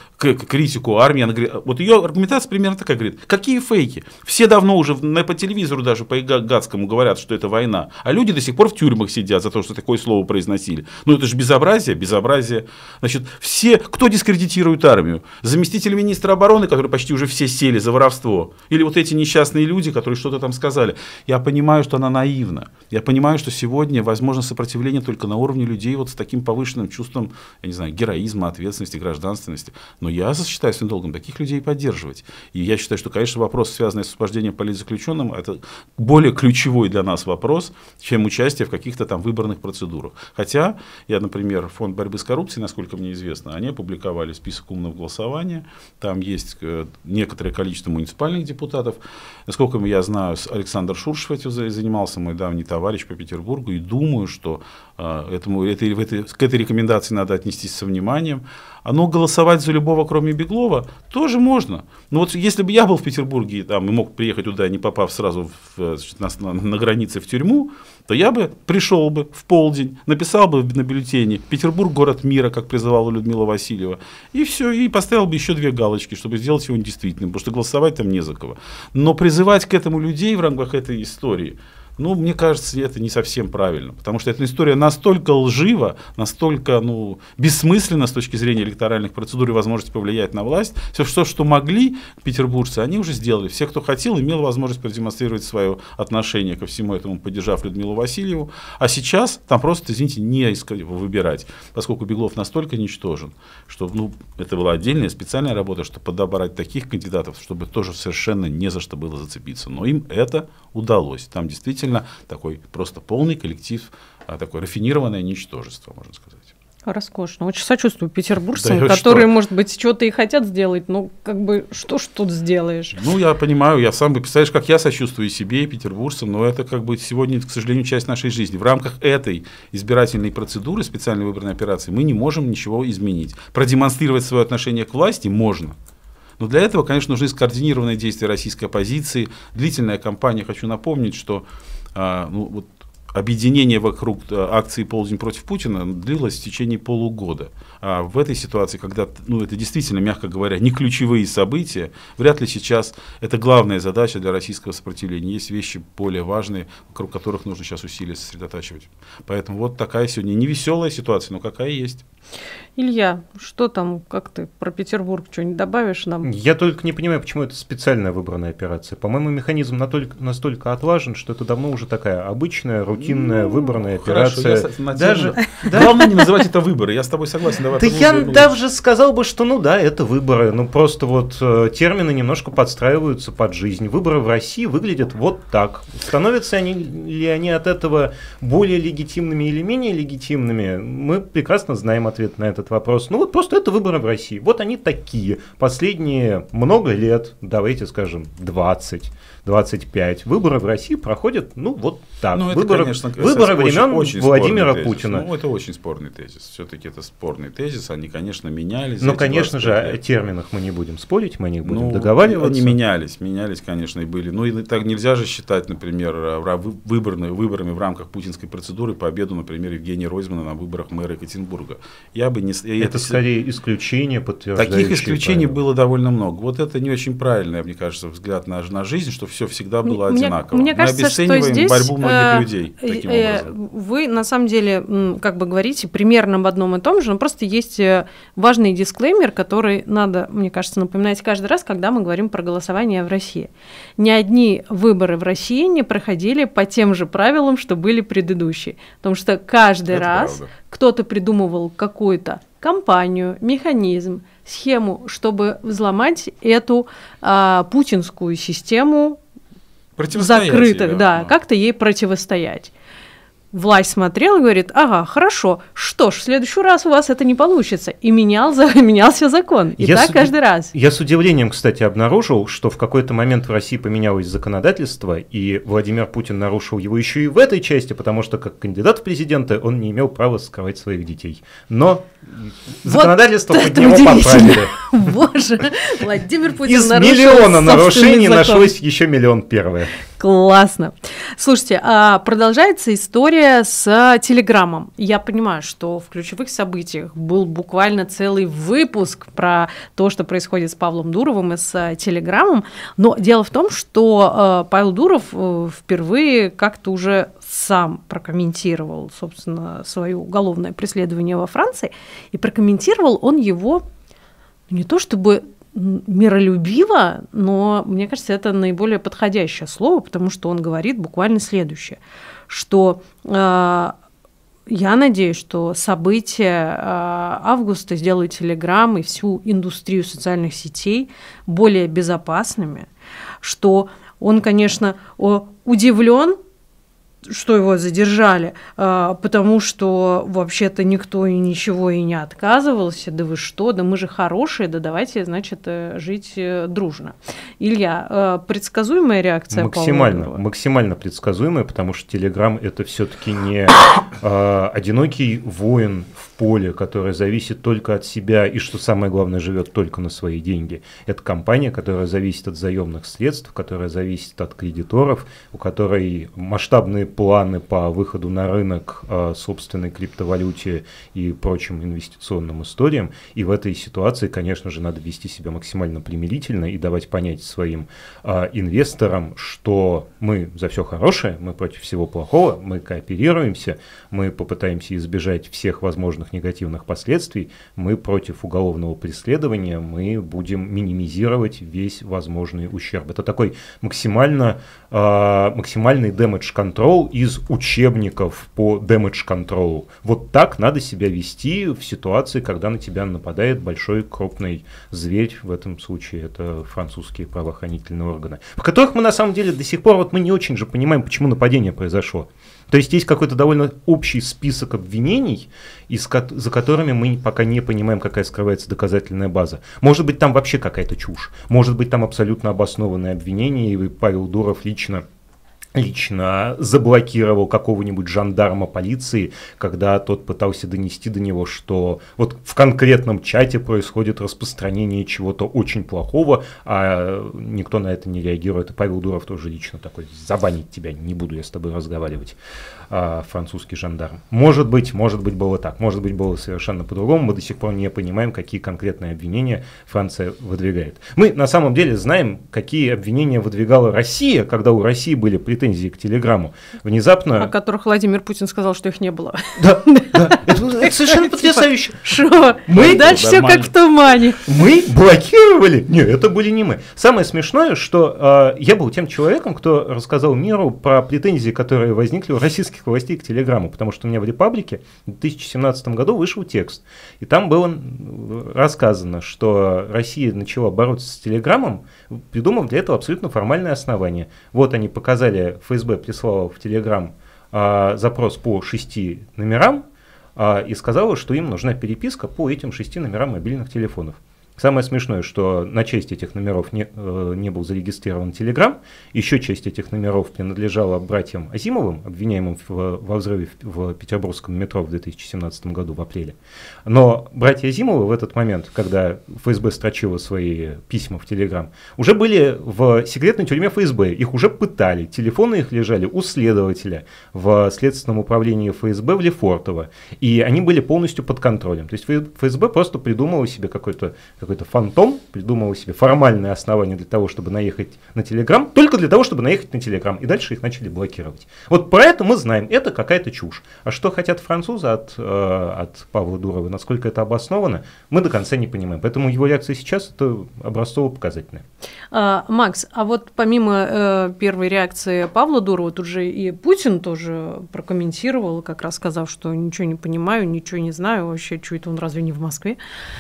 критику армии. Она говорит, вот ее аргументация примерно такая, говорит, какие фейки? Все давно уже по телевизору даже по гадскому говорят, что это война, а люди до сих пор в тюрьмах сидят за то, что такое слово произносили. Ну это же безобразие, безобразие. Значит, все, кто дискредитирует армию? Заместитель министра обороны, которые почти уже все сели за воровство? Или вот эти несчастные люди, которые что-то там сказали? Я понимаю, что она наивна. Я понимаю, что сегодня возможно сопротивление только на уровне людей вот с таким повышенным чувством, я не знаю, героизма, ответственности, гражданственности. Но я считаю своим долгом таких людей поддерживать. И я считаю, что, конечно, вопрос, связанный с освобождением политзаключенным, это более ключевой для нас вопрос, чем участие в каких-то там выборных процедурах. Хотя, я, например, Фонд борьбы с коррупцией, насколько мне известно, они опубликовали список умного голосования. Там есть некоторое количество муниципальных депутатов. Насколько я знаю, Александр Шуршев этим занимался, мой давний товарищ по Петербургу. И думаю, что э, этому, этой, в этой, к этой рекомендации надо отнестись со вниманием. Но голосовать за любого, кроме Беглова, тоже можно. Но вот если бы я был в Петербурге там, и мог приехать туда, не попав сразу в, на, на, на границе в тюрьму, то я бы пришел бы в полдень, написал бы на бюллетене «Петербург – город мира», как призывала Людмила Васильева, и все, и поставил бы еще две галочки, чтобы сделать его действительным, потому что голосовать там не за кого. Но призывать к этому людей в рамках этой истории, ну, мне кажется, это не совсем правильно, потому что эта история настолько лжива, настолько, ну, бессмысленна с точки зрения электоральных процедур и возможности повлиять на власть. Все, что, что могли петербуржцы, они уже сделали. Все, кто хотел, имел возможность продемонстрировать свое отношение ко всему этому, поддержав Людмилу Васильеву. А сейчас там просто, извините, не выбирать, поскольку Беглов настолько ничтожен, что, ну, это была отдельная специальная работа, чтобы подобрать таких кандидатов, чтобы тоже совершенно не за что было зацепиться. Но им это удалось. Там действительно такой просто полный коллектив, такое рафинированное ничтожество, можно сказать. Роскошно. Очень сочувствую петербуржцам, да, которые, что? может быть, что-то и хотят сделать, но как бы что ж тут сделаешь? Ну, я понимаю, я сам, представляешь, как я сочувствую себе и петербуржцам, но это как бы сегодня, к сожалению, часть нашей жизни. В рамках этой избирательной процедуры, специальной выборной операции, мы не можем ничего изменить. Продемонстрировать свое отношение к власти можно. Но для этого, конечно, нужны скоординированные действия российской оппозиции, длительная кампания. Хочу напомнить, что а, ну, вот, объединение вокруг акции «Полдень против Путина» длилось в течение полугода. А в этой ситуации, когда, ну, это действительно, мягко говоря, не ключевые события, вряд ли сейчас это главная задача для российского сопротивления. Есть вещи более важные, вокруг которых нужно сейчас усилия сосредотачивать. Поэтому вот такая сегодня невеселая ситуация, но какая есть. Илья, что там, как ты про Петербург что-нибудь добавишь нам? Я только не понимаю, почему это специальная выборная операция. По-моему, механизм настолько, настолько отлажен, что это давно уже такая обычная, рутинная ну, выборная операция. Хорошо, я даже, да? Главное не называть это выборы, я с тобой согласен. Давай, да я даже сказал бы, что ну да, это выборы, ну просто вот э, термины немножко подстраиваются под жизнь. Выборы в России выглядят вот так. Становятся они, ли они от этого более легитимными или менее легитимными? Мы прекрасно знаем ответ на этот вопрос. Ну вот просто это выборы в России. Вот они такие. Последние много лет, давайте скажем, двадцать. двадцать пять. Выборы в России проходят, ну, вот так. Ну, это, выборы конечно, выборы очень, времен очень Владимира тезис. Путина. Ну, это очень спорный тезис. Все-таки это спорный тезис. Они, конечно, менялись. Ну, конечно же, лет. о терминах мы не будем спорить, мы о них будем ну, договариваться. Они менялись, менялись, конечно, и были. Ну, и так нельзя же считать, например, выборами, выборами в рамках путинской процедуры победу, например, Евгения Ройзмана на выборах мэра Екатеринбурга. Я бы не... Это, это скорее исключение, подтверждающее. Таких исключений правила. было довольно много. Вот это не очень правильный, мне кажется, взгляд на, на жизнь, что все всегда было мне, одинаково. Мне Мы кажется, обесцениваем что здесь, борьбу многих э, людей таким э, образом. Вы на самом деле как бы говорите примерно об одном и том же, но просто есть важный дисклеймер, который надо, мне кажется, напоминать каждый раз, когда мы говорим про голосование в России. Ни одни выборы в России не проходили по тем же правилам, что были предыдущие. Потому что каждый Это раз правда. Кто-то придумывал какую-то кампанию, механизм, схему, чтобы взломать эту а, путинскую систему закрытых, ее, да, да. как-то ей противостоять. Власть смотрела и говорит: ага, хорошо, что ж, в следующий раз у вас это не получится. И менялся, менялся закон. И я так с, каждый раз. Я с удивлением, кстати, обнаружил, что в какой-то момент в России поменялось законодательство, и Владимир Путин нарушил его еще и в этой части, потому что как кандидат в президенты он не имел права скрывать своих детей. Но законодательство вот под него поправили. Боже, Владимир Путин Из нарушил миллиона нарушений закон. нашлось еще миллион первое. Классно. Слушайте, а продолжается история с Телеграмом. Я понимаю, что в ключевых событиях был буквально целый выпуск про то, что происходит с Павлом Дуровым и с Телеграмом, но дело в том, что э, Павел Дуров э, впервые как-то уже сам прокомментировал, собственно, свое уголовное преследование во Франции, и прокомментировал он его не то чтобы миролюбиво, но, мне кажется, это наиболее подходящее слово, потому что он говорит буквально следующее, что э, я надеюсь, что события э, августа сделают Телеграм и всю индустрию социальных сетей более безопасными, что он, конечно, удивлен, что его задержали, потому что вообще-то никто и ничего и не отказывался, да вы что, да мы же хорошие, да давайте, значит, жить дружно. Илья, предсказуемая реакция максимально, Павла? Максимально предсказуемая, потому что Телеграм — это все-таки не э, одинокий воин в поле, который зависит только от себя и, что самое главное, живет только на свои деньги. Это компания, которая зависит от заемных средств, которая зависит от кредиторов, у которой масштабные планы по выходу на рынок э, собственной криптовалюте и прочим инвестиционным историям. И в этой ситуации, конечно же, надо вести себя максимально примирительно и давать понять своим э, инвесторам, что мы за все хорошее, мы против всего плохого, мы кооперируемся, мы попытаемся избежать всех возможных негативных последствий, мы против уголовного преследования, мы будем минимизировать весь возможный ущерб. Это такой максимально, э, максимальный damage control из учебников по damage control. Вот так надо себя вести в ситуации, когда на тебя нападает большой крупный зверь, в этом случае это французские правоохранительные органы, в которых мы на самом деле до сих пор вот мы не очень же понимаем, почему нападение произошло. То есть есть какой-то довольно общий список обвинений, из, за которыми мы пока не понимаем, какая скрывается доказательная база. Может быть, там вообще какая-то чушь. Может быть, там абсолютно обоснованные обвинения, и Павел Дуров лично лично заблокировал какого-нибудь жандарма полиции, когда тот пытался донести до него, что вот в конкретном чате происходит распространение чего-то очень плохого, а никто на это не реагирует. И Павел Дуров тоже лично такой: забанить тебя, не буду я с тобой разговаривать, а, французский жандарм. Может быть, может быть было так, может быть было совершенно по-другому. Мы до сих пор не понимаем, какие конкретные обвинения Франция выдвигает. Мы на самом деле знаем, какие обвинения выдвигала Россия, когда у России были претензии к Телеграму. Внезапно... О которых Владимир Путин сказал, что их не было. Да, да. Это, это совершенно потрясающе. Что? Мы... Дальше все как в тумане. Мы блокировали? Нет, это были не мы. Самое смешное, что э, я был тем человеком, кто рассказал миру про претензии, которые возникли у российских властей к Телеграму, потому что у меня в «Репаблике» в две тысячи семнадцатом году вышел текст, и там было рассказано, что Россия начала бороться с Телеграмом, придумав для этого абсолютно формальное основание. Вот они показали, эф эс бэ прислала в Телеграм а, запрос по шести номерам а, и сказала, что им нужна переписка по этим шести номерам мобильных телефонов. Самое смешное, что на часть этих номеров не, э, не был зарегистрирован Telegram, еще часть этих номеров принадлежала братьям Азимовым, обвиняемым в, во взрыве в, в петербургском метро в две тысячи семнадцатом году в апреле. Но братья Азимовы в этот момент, когда ФСБ строчила свои письма в Telegram, уже были в секретной тюрьме ФСБ, их уже пытали, телефоны их лежали у следователя в следственном управлении ФСБ в Лефортово, и они были полностью под контролем. То есть ФСБ просто придумала себе какой-то какой-то фантом, придумал себе формальное основание для того, чтобы наехать на Телеграм, только для того, чтобы наехать на Телеграм, и дальше их начали блокировать. Вот про это мы знаем, это какая-то чушь. А что хотят французы от, э, от Павла Дурова, насколько это обосновано, мы до конца не понимаем. Поэтому его реакция сейчас это образцово-показательная. А, Макс, а вот помимо э, первой реакции Павла Дурова, тут же и Путин тоже прокомментировал, как раз сказав, что ничего не понимаю, ничего не знаю, вообще, что это он разве не в Москве?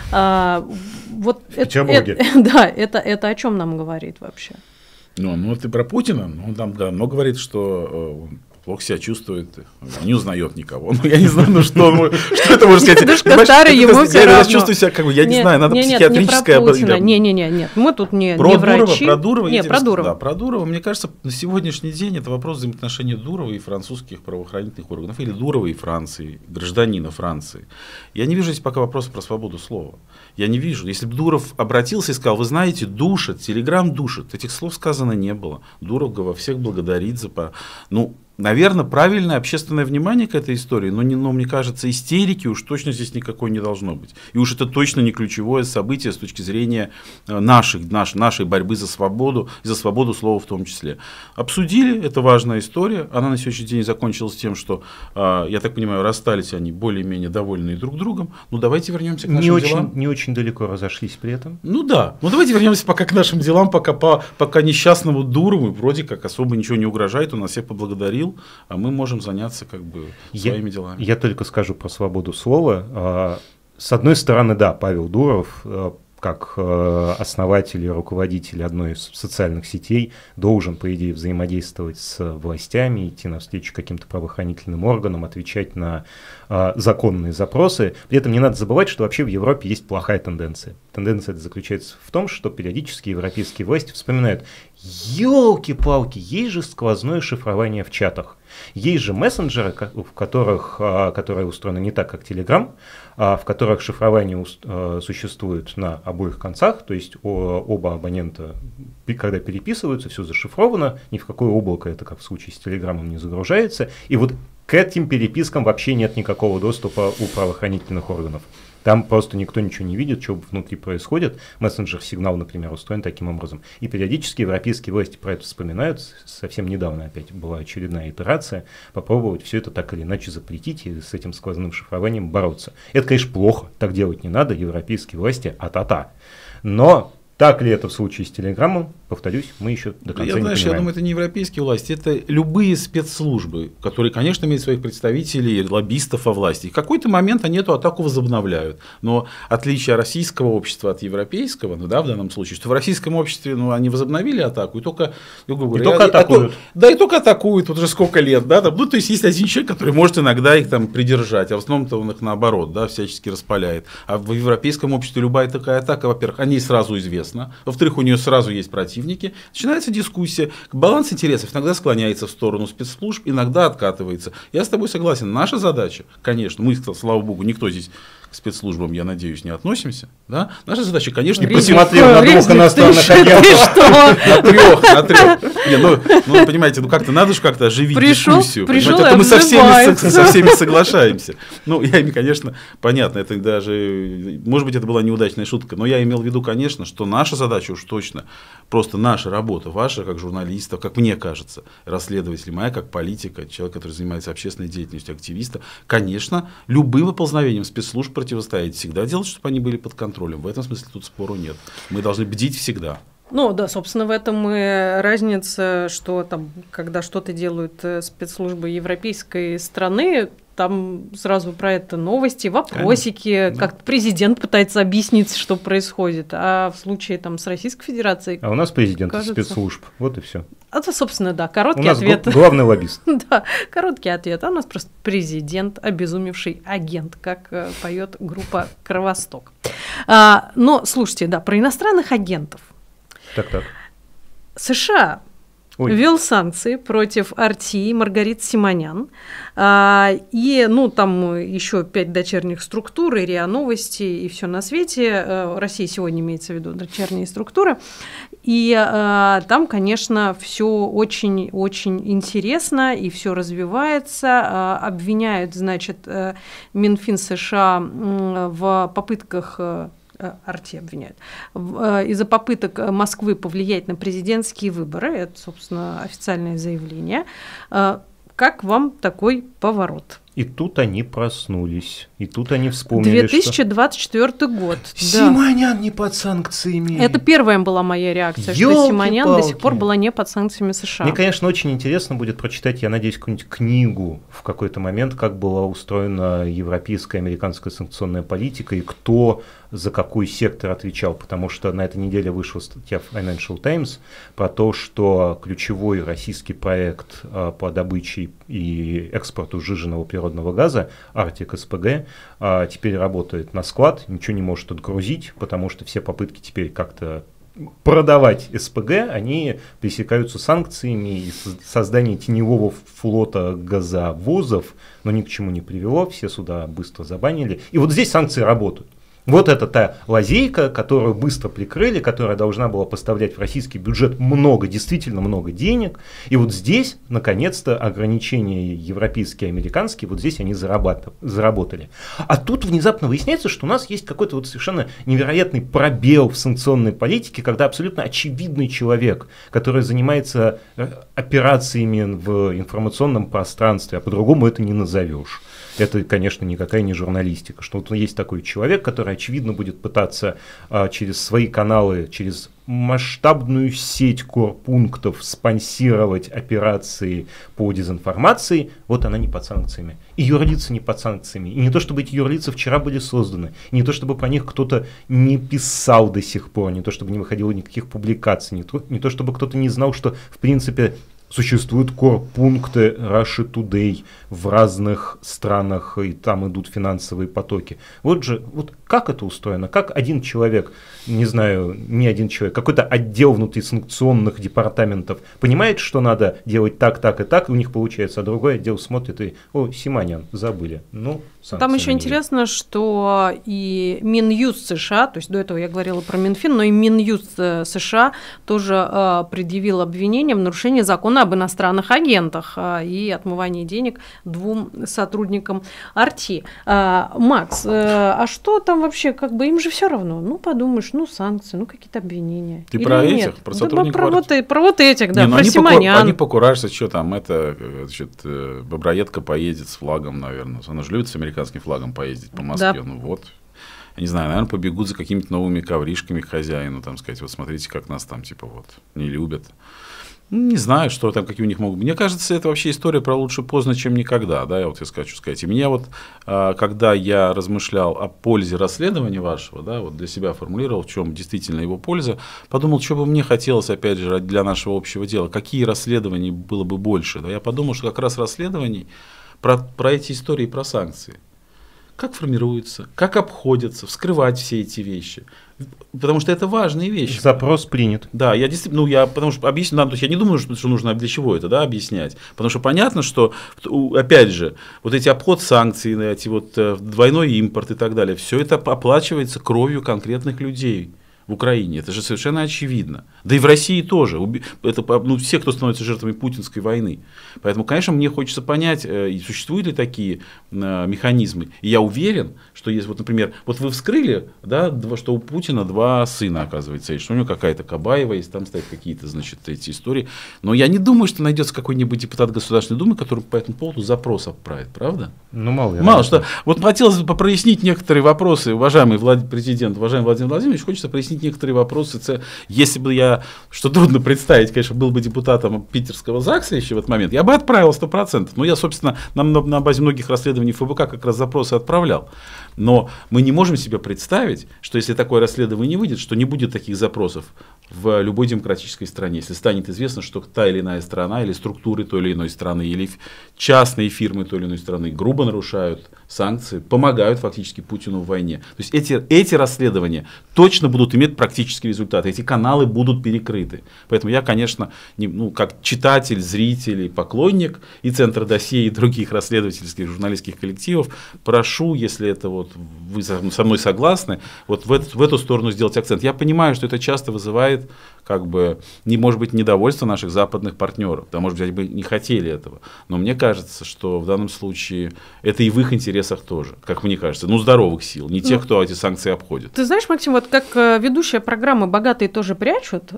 А, Вот в Петербурге. Это, да, это, это о чем нам говорит вообще? Ну, ну ты про Путина, он там давно говорит, что он плохо себя чувствует, не узнает никого. Ну, я не знаю, ну что, ну, что это можно сказать. Дедушка старый, ему все равно. Я чувствую себя, как бы, я не знаю, надо психиатрическое... Не-не-не, нет, мы тут не про врачи. Дурова, про Дурова, не, про Дурова. Да, про Дурова, мне кажется, на сегодняшний день это вопрос взаимоотношений Дурова и французских правоохранительных органов, или Дурова и Франции, гражданина Франции. Я не вижу здесь пока вопроса про свободу слова. Я не вижу. Если бы Дуров обратился и сказал, вы знаете, душит, Телеграм душит, этих слов сказано не было. Дуров во всех благодарит за... Ну, наверное, правильное общественное внимание к этой истории, но, не, но мне кажется, истерики уж точно здесь никакой не должно быть. И уж это точно не ключевое событие с точки зрения наших, наш, нашей борьбы за свободу, и за свободу слова в том числе. Обсудили, это важная история, она на сегодняшний день закончилась тем, что, я так понимаю, расстались они более-менее довольны друг другом. Ну, давайте вернемся к нашим не делам. Очень, не очень далеко разошлись при этом. Ну да, ну давайте вернемся пока к нашим делам, пока, по, пока несчастному Дурову вроде как особо ничего не угрожает, он нас всех поблагодарил. А мы можем заняться как бы своими я, делами. Я только скажу про свободу слова. С одной стороны, да, Павел Дуров, как основатель и руководитель одной из социальных сетей, должен, по идее, взаимодействовать с властями, идти навстречу каким-то правоохранительным органам, отвечать на законные запросы. При этом не надо забывать, что вообще в Европе есть плохая тенденция. Тенденция эта заключается в том, что периодически европейские власти вспоминают: елки-палки, есть же сквозное шифрование в чатах. Есть же мессенджеры, в которых, которые устроены не так, как Telegram, в которых шифрование существует на обоих концах, то есть оба абонента, когда переписываются, все зашифровано, ни в какое облако это, как в случае с Telegram, не загружается, и вот к этим перепискам вообще нет никакого доступа у правоохранительных органов. Там просто никто ничего не видит, что внутри происходит. Мессенджер-сигнал, например, устроен таким образом. И периодически европейские власти про это вспоминают. Совсем недавно опять была очередная итерация. Попробовать все это так или иначе запретить и с этим сквозным шифрованием бороться. Это, конечно, плохо. Так делать не надо. Европейские власти а-та-та. Но... Так ли это в случае с Телеграмом? Повторюсь, мы еще до конца я, не знаешь, понимаем. Я думаю, это не европейские власти, это любые спецслужбы, которые, конечно, имеют своих представителей, лоббистов во власти. И в какой-то момент они эту атаку возобновляют. Но отличие российского общества от европейского, ну да, в данном случае, что в российском обществе ну, они возобновили атаку, и только, говоря, и только и, атакуют. А, да, и только атакуют, вот уже сколько лет. Да, там, ну, то есть есть один человек, который может иногда их там придержать, а в основном-то он их наоборот, да, всячески распаляет. А в европейском обществе любая такая атака, во-первых, о ней сразу известно. Во-вторых, у нее сразу есть противники. Начинается дискуссия. Баланс интересов иногда склоняется в сторону спецслужб, иногда откатывается. Я с тобой согласен. Наша задача, конечно, мы, слава богу, никто здесь к спецслужбам, я надеюсь, не относимся. Да? Наша задача, конечно, не посмотреть на двух иностранных агентов. На трех, на трех. Не, ну, ну, понимаете, ну как-то надо же как-то оживить пришел, дискуссию. Пришел это мы со всеми, со, со всеми соглашаемся. Ну, я ими, конечно, понятно, это даже, может быть, это была неудачная шутка, но я имел в виду, конечно, что наша задача уж точно, просто наша работа, ваша как журналистов, как мне кажется, расследователь, моя как политика, человек, который занимается общественной деятельностью, активиста, конечно, любым оползновением спецслужб противостоять, всегда делать, чтобы они были под контролем. В этом смысле тут спору нет. Мы должны бдить всегда. Ну да, собственно, в этом и разница, что там, когда что-то делают спецслужбы европейской страны, там сразу про это новости, вопросики, да. Как президент пытается объяснить, что происходит. А в случае там с Российской Федерацией... А у нас президент из спецслужб, вот и все. Это, собственно, да, короткий у нас ответ. Главный лоббист. Да, короткий ответ. А у нас просто президент, обезумевший агент, как э, поет группа «Кровосток». А, но, слушайте, да, про иностранных агентов. Так-так. США Ой. ввел санкции против Арти Маргариты Симонян. А, и, ну, там еще пять дочерних структур, и РИА Новости, и все на свете. А, Россия сегодня имеется в виду дочерние структуры. И а, там, конечно, все очень-очень интересно, и все развивается. А, обвиняют, значит, Минфин США в попытках... Арти обвиняют. Из-за попыток Москвы повлиять на президентские выборы, это, собственно, официальное заявление. Как вам такой поворот? И тут они проснулись, и тут они вспомнили, две тысячи двадцать четвёртый что... год. Симонян да. не под санкциями. Это первая была моя реакция, Ёлки-палки. Что Симонян до сих пор была не под санкциями США. Мне, конечно, очень интересно будет прочитать, я надеюсь, какую-нибудь книгу в какой-то момент, как была устроена европейская, американская санкционная политика, и кто за какой сектор отвечал, потому что на этой неделе вышла статья в Financial Times про то, что ключевой российский проект а, по добыче и экспорту сжиженного природного газа Arctic эс пи джи а, теперь работает на склад, ничего не может отгрузить, потому что все попытки теперь как-то продавать эс пи джи, они пресекаются санкциями, и создание теневого флота газовозов, но ни к чему не привело, все суда быстро забанили, и вот здесь санкции работают. Вот это та лазейка, которую быстро прикрыли, которая должна была поставлять в российский бюджет много, действительно много денег. И вот здесь, наконец-то, ограничения европейские и американские, вот здесь они заработали. А тут внезапно выясняется, что у нас есть какой-то вот совершенно невероятный пробел в санкционной политике, когда абсолютно очевидный человек, который занимается операциями в информационном пространстве, а по-другому это не назовешь. Это, конечно, никакая не журналистика, что вот есть такой человек, который, очевидно, будет пытаться а, через свои каналы, через масштабную сеть корпунктов спонсировать операции по дезинформации, вот она не под санкциями. И юрлицы не под санкциями. И не то, чтобы эти юрлицы вчера были созданы, не то, чтобы про них кто-то не писал до сих пор, не то, чтобы не выходило никаких публикаций, не то, не то чтобы кто-то не знал, что, в принципе, существуют корпункты Russia Today в разных странах, и там идут финансовые потоки. Вот же, вот как это устроено? Как один человек, не знаю, не один человек, какой-то отдел внутрисанкционных департаментов понимает, что надо делать так, так и так, и у них получается, а другой отдел смотрит и, о, Симонян, забыли. Ну, там еще интересно, что и Минюст США, то есть до этого я говорила про Минфин, но и Минюст США тоже э, предъявил обвинение в нарушении закона об иностранных агентах э, и отмывании денег двум сотрудникам Арти. Э, Макс, э, а что там вообще, как бы им же все равно? Ну, подумаешь, ну, санкции, ну, какие-то обвинения. Ты Или про нет? этих, про сотрудников да, про, вот, про вот этих, да, Не, про они Симонян. Поку, они покуражатся, что там, это, значит, Боброедка поедет с флагом, наверное. Она же любит с американским флагом поездить по Москве. Да. Ну вот. Я не знаю, наверное, побегут за какими-то новыми ковришками к хозяину, там сказать, вот смотрите, как нас там, типа, вот, не любят. Ну, не знаю, что там, какие у них могут быть. Мне кажется, это вообще история про лучше поздно, чем никогда, да, я вот я хочу сказать. И меня вот, когда я размышлял о пользе расследования вашего, да, вот для себя формулировал, в чем действительно его польза, подумал, что бы мне хотелось, опять же, для нашего общего дела, какие расследований было бы больше, да, я подумал, что как раз расследований про, про эти истории, про санкции. Как формируются, как обходятся, вскрывать все эти вещи. Потому что это важные вещи. Запрос принят. Да, я действительно, ну, я, потому что объясню, надо, я не думаю, что, что нужно для чего это, да, объяснять. Потому что понятно, что, опять же, вот эти обход санкций, эти вот двойной импорт и так далее, все это оплачивается кровью конкретных людей в Украине. Это же совершенно очевидно. Да и в России тоже. Это, ну, все, кто становится жертвами путинской войны. Поэтому, конечно, мне хочется понять, существуют ли такие механизмы. И я уверен, что есть, вот, например, вот вы вскрыли, да, что у Путина два сына, оказывается, и что у него какая-то Кабаева есть, там стоят какие-то, значит, эти истории. Но я не думаю, что найдется какой-нибудь депутат Государственной Думы, который по этому поводу запрос отправит, правда? Ну, мало. Мало что. Вот хотелось бы прояснить некоторые вопросы, уважаемый Влад... президент, уважаемый Владимир Владимирович, хочется прояснить прояснить некоторые вопросы. Если бы я, что трудно представить, конечно, был бы депутатом питерского ЗАГСа еще в этот момент, я бы отправил сто процентов. Но я, собственно, на, на базе многих расследований ФБК как раз запросы отправлял. Но мы не можем себе представить, что если такое расследование не выйдет, что не будет таких запросов в любой демократической стране. Если станет известно, что та или иная страна, или структуры той или иной страны, или частные фирмы той или иной страны грубо нарушают санкции, помогают фактически Путину в войне. То есть эти, эти расследования точно будут иметь практические результаты. Эти каналы будут перекрыты. Поэтому я, конечно, не, ну, как читатель, зритель и поклонник и Центра досье, и других расследовательских журналистских коллективов прошу, если это вот вы со мной согласны, вот в эту, в эту сторону сделать акцент. Я понимаю, что это часто вызывает, как бы, не, может быть, недовольство наших западных партнеров, да, может быть, они бы не хотели этого, но мне кажется, что в данном случае это и в их интересах тоже, как мне кажется, ну, здоровых сил, не тех, кто эти санкции обходит. Ты знаешь, Максим, вот как ведущая программы «Богатые тоже прячут»,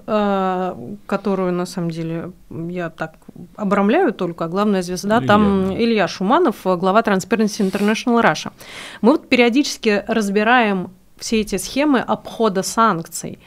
которую, на самом деле, я так обрамляю только, а главная звезда, там Илья, Илья Шуманов, глава Transparency International Russia. Мы вот периодически разбираем все эти схемы обхода санкций,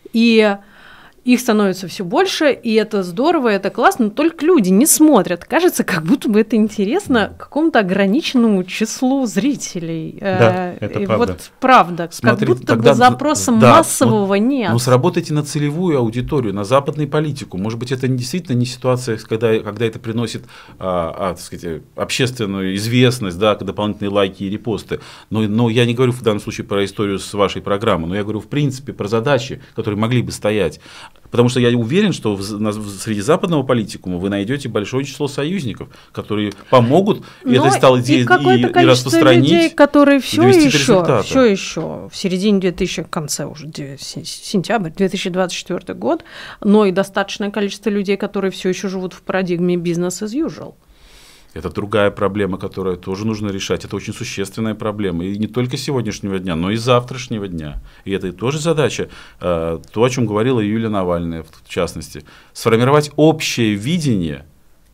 и их становится все больше, и это здорово, это классно, но только люди не смотрят. Кажется, как будто бы это интересно какому-то ограниченному числу зрителей. Да, это и правда. Вот правда, Смотри, как будто тогда, бы запроса да, массового ну, нет. Ну, сработайте на целевую аудиторию, на западную политику. Может быть, это действительно не ситуация, когда, когда это приносит а, а, так сказать, общественную известность, да, дополнительные лайки и репосты. Но, но я не говорю в данном случае про историю с вашей программой, но я говорю в принципе про задачи, которые могли бы стоять. Потому что я уверен, что в, на, среди западного политикума вы найдете большое число союзников, которые помогут, и это стало идеей, и, и распространить, людей, которые все еще, все еще в середине две тысячи, в конце уже сентябрь две тысячи двадцать четвёртый год, но и достаточное количество людей, которые все еще живут в парадигме business as usual. Это другая проблема, которую тоже нужно решать. Это очень существенная проблема. И не только сегодняшнего дня, но и завтрашнего дня. И это тоже задача, то, о чем говорила Юлия Навальная, в частности. Сформировать общее видение,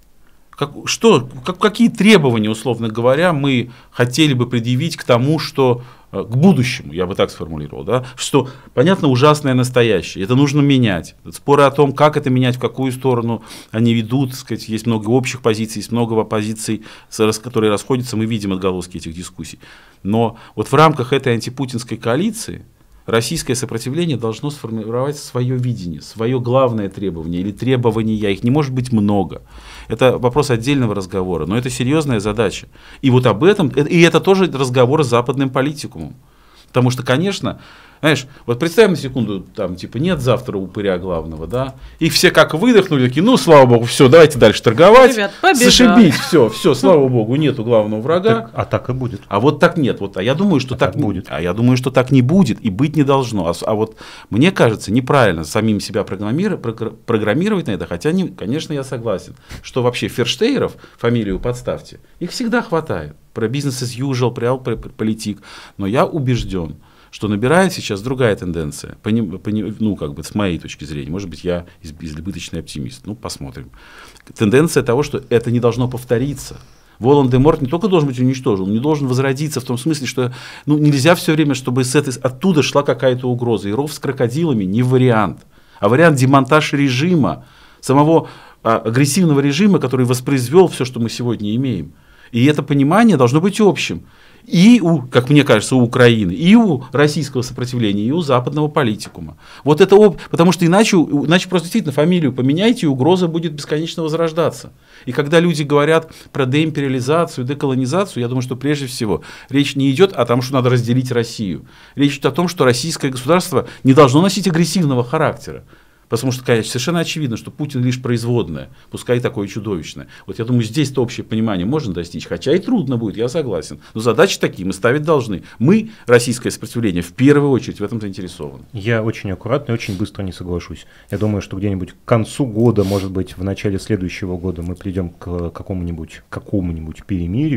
как, что, как, какие требования, условно говоря, мы хотели бы предъявить к тому, что к будущему, я бы так сформулировал, да, что, понятно, ужасное настоящее, это нужно менять. Споры о том, как это менять, в какую сторону они ведут, так сказать, есть много общих позиций, есть много позиций, которые расходятся, мы видим отголоски этих дискуссий. Но вот в рамках этой антипутинской коалиции российское сопротивление должно сформировать свое видение, свое главное требование или требования, их не может быть много. Это вопрос отдельного разговора, но это серьезная задача. И вот об этом, и это тоже разговор с западным политикумом. Потому что, конечно, знаешь, вот представим на секунду, там, типа, нет завтра упыря главного, да, и все как выдохнули, такие, ну, слава богу, все, давайте дальше торговать, ребят, зашибись, все, все, слава богу, нету главного врага. Так, а так и будет. А вот так нет, вот, а я думаю, что а так, так будет. А я думаю, что так не будет и быть не должно. А, а вот мне кажется, неправильно самим себя программировать, программировать на это, хотя, не, конечно, я согласен, что вообще Ферштейеров, фамилию подставьте, их всегда хватает. Про бизнес as usual, про политик, но я убежден, что набирает сейчас другая тенденция, пони, пони, ну, как бы с моей точки зрения, может быть, я избыточный оптимист, ну, посмотрим. Тенденция того, что это не должно повториться. Волан-де-Морт не только должен быть уничтожен, он не должен возродиться в том смысле, что ну, нельзя все время, чтобы с этой, оттуда шла какая-то угроза. И ров с крокодилами не вариант, а вариант демонтаж режима, самого а, агрессивного режима, который воспроизвел все, что мы сегодня имеем. И это понимание должно быть общим. И у, как мне кажется, у Украины, и у российского сопротивления, и у западного политикума. Вот это об... Потому что иначе, иначе просто действительно фамилию поменяйте, и угроза будет бесконечно возрождаться. И когда люди говорят про деимпериализацию, деколонизацию, я думаю, что прежде всего речь не идет о том, что надо разделить Россию. Речь идет о том, что российское государство не должно носить агрессивного характера. Потому что, конечно, совершенно очевидно, что Путин лишь производное, пускай такое чудовищное. Вот я думаю, здесь-то общее понимание можно достичь, хотя и трудно будет, я согласен. Но задачи такие мы ставить должны. Мы, российское сопротивление, в первую очередь в этом заинтересованы. Я очень аккуратно и очень быстро не соглашусь. Я думаю, что где-нибудь к концу года, может быть, в начале следующего года мы придем к какому-нибудь, какому-нибудь перемирию.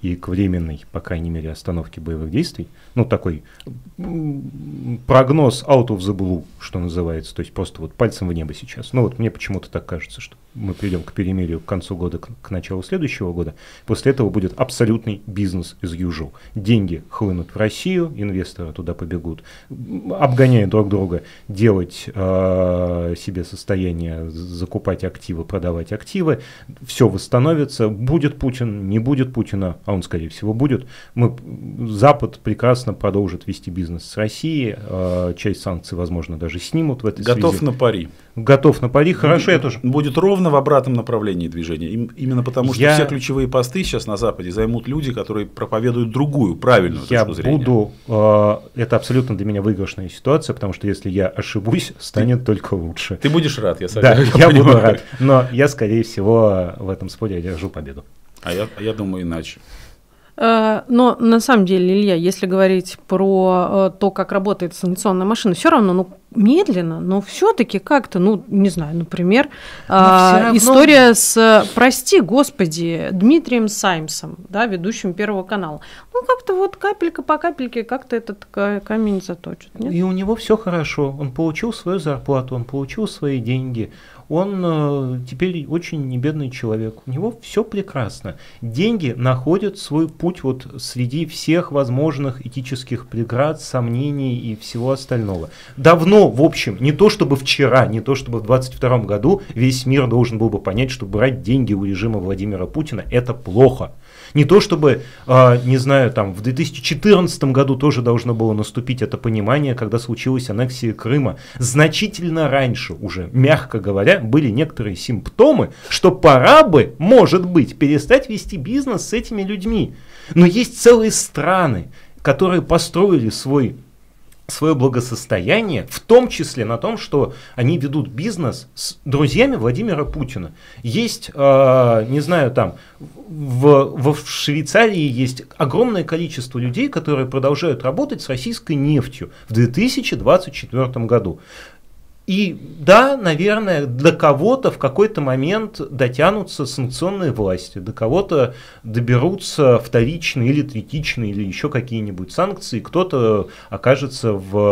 и к временной, по крайней мере, остановке боевых действий. Ну, такой прогноз out of the blue, что называется, то есть просто вот пальцем в небо сейчас. Ну вот мне почему-то так кажется, что мы придем к перемирию к концу года, к, к началу следующего года. После этого будет абсолютный бизнес as usual. Деньги хлынут в Россию, инвесторы туда побегут, обгоняя друг друга, делать э, себе состояние, закупать активы, продавать активы. Все восстановится. Будет Путин, не будет Путина, а он, скорее всего, будет. Мы, Запад прекрасно продолжит вести бизнес с Россией. Э, часть санкций, возможно, даже снимут в этой Готов связи. на пари. Готов на пари. Хорошо, я тоже. Будет ровно в обратном направлении движения. Им, именно потому, что я... все ключевые посты сейчас на Западе займут люди, которые проповедуют другую, правильную я точку зрения. Буду, э, это абсолютно для меня выигрышная ситуация, потому что если я ошибусь, станет Ты... только лучше. Ты будешь рад, я Да, я, я буду рад. Но я, скорее всего, в этом споре одержу победу. А я, я думаю иначе. Но на самом деле, Илья, если говорить про то, как работает санкционная машина, все равно, ну, медленно, но все-таки как-то, ну, не знаю, например, равно... история с, прости господи, Дмитрием Саймсом, да, ведущим Первого канала. Ну, как-то вот капелька по капельке как-то этот камень заточит. Нет? И у него все хорошо. Он получил свою зарплату, он получил свои деньги. Он э, теперь очень небедный человек. У него все прекрасно. Деньги находят свой путь вот среди всех возможных этических преград, сомнений и всего остального. Давно, в общем, не то чтобы вчера, не то чтобы в двадцать втором году весь мир должен был бы понять, что брать деньги у режима Владимира Путина – это плохо. Не то чтобы, э, не знаю, там в две тысячи четырнадцатом году тоже должно было наступить это понимание, когда случилась аннексия Крыма. Значительно раньше уже, мягко говоря, были некоторые симптомы, что пора бы, может быть, перестать вести бизнес с этими людьми. Но есть целые страны, которые построили свой... свое благосостояние, в том числе на том, что они ведут бизнес с друзьями Владимира Путина. Есть, э, не знаю, там в, в Швейцарии есть огромное количество людей, которые продолжают работать с российской нефтью в две тысячи двадцать четвёртом году. И да, наверное, до кого-то в какой-то момент дотянутся санкционные власти, до кого-то доберутся вторичные или третичные или еще какие-нибудь санкции, кто-то окажется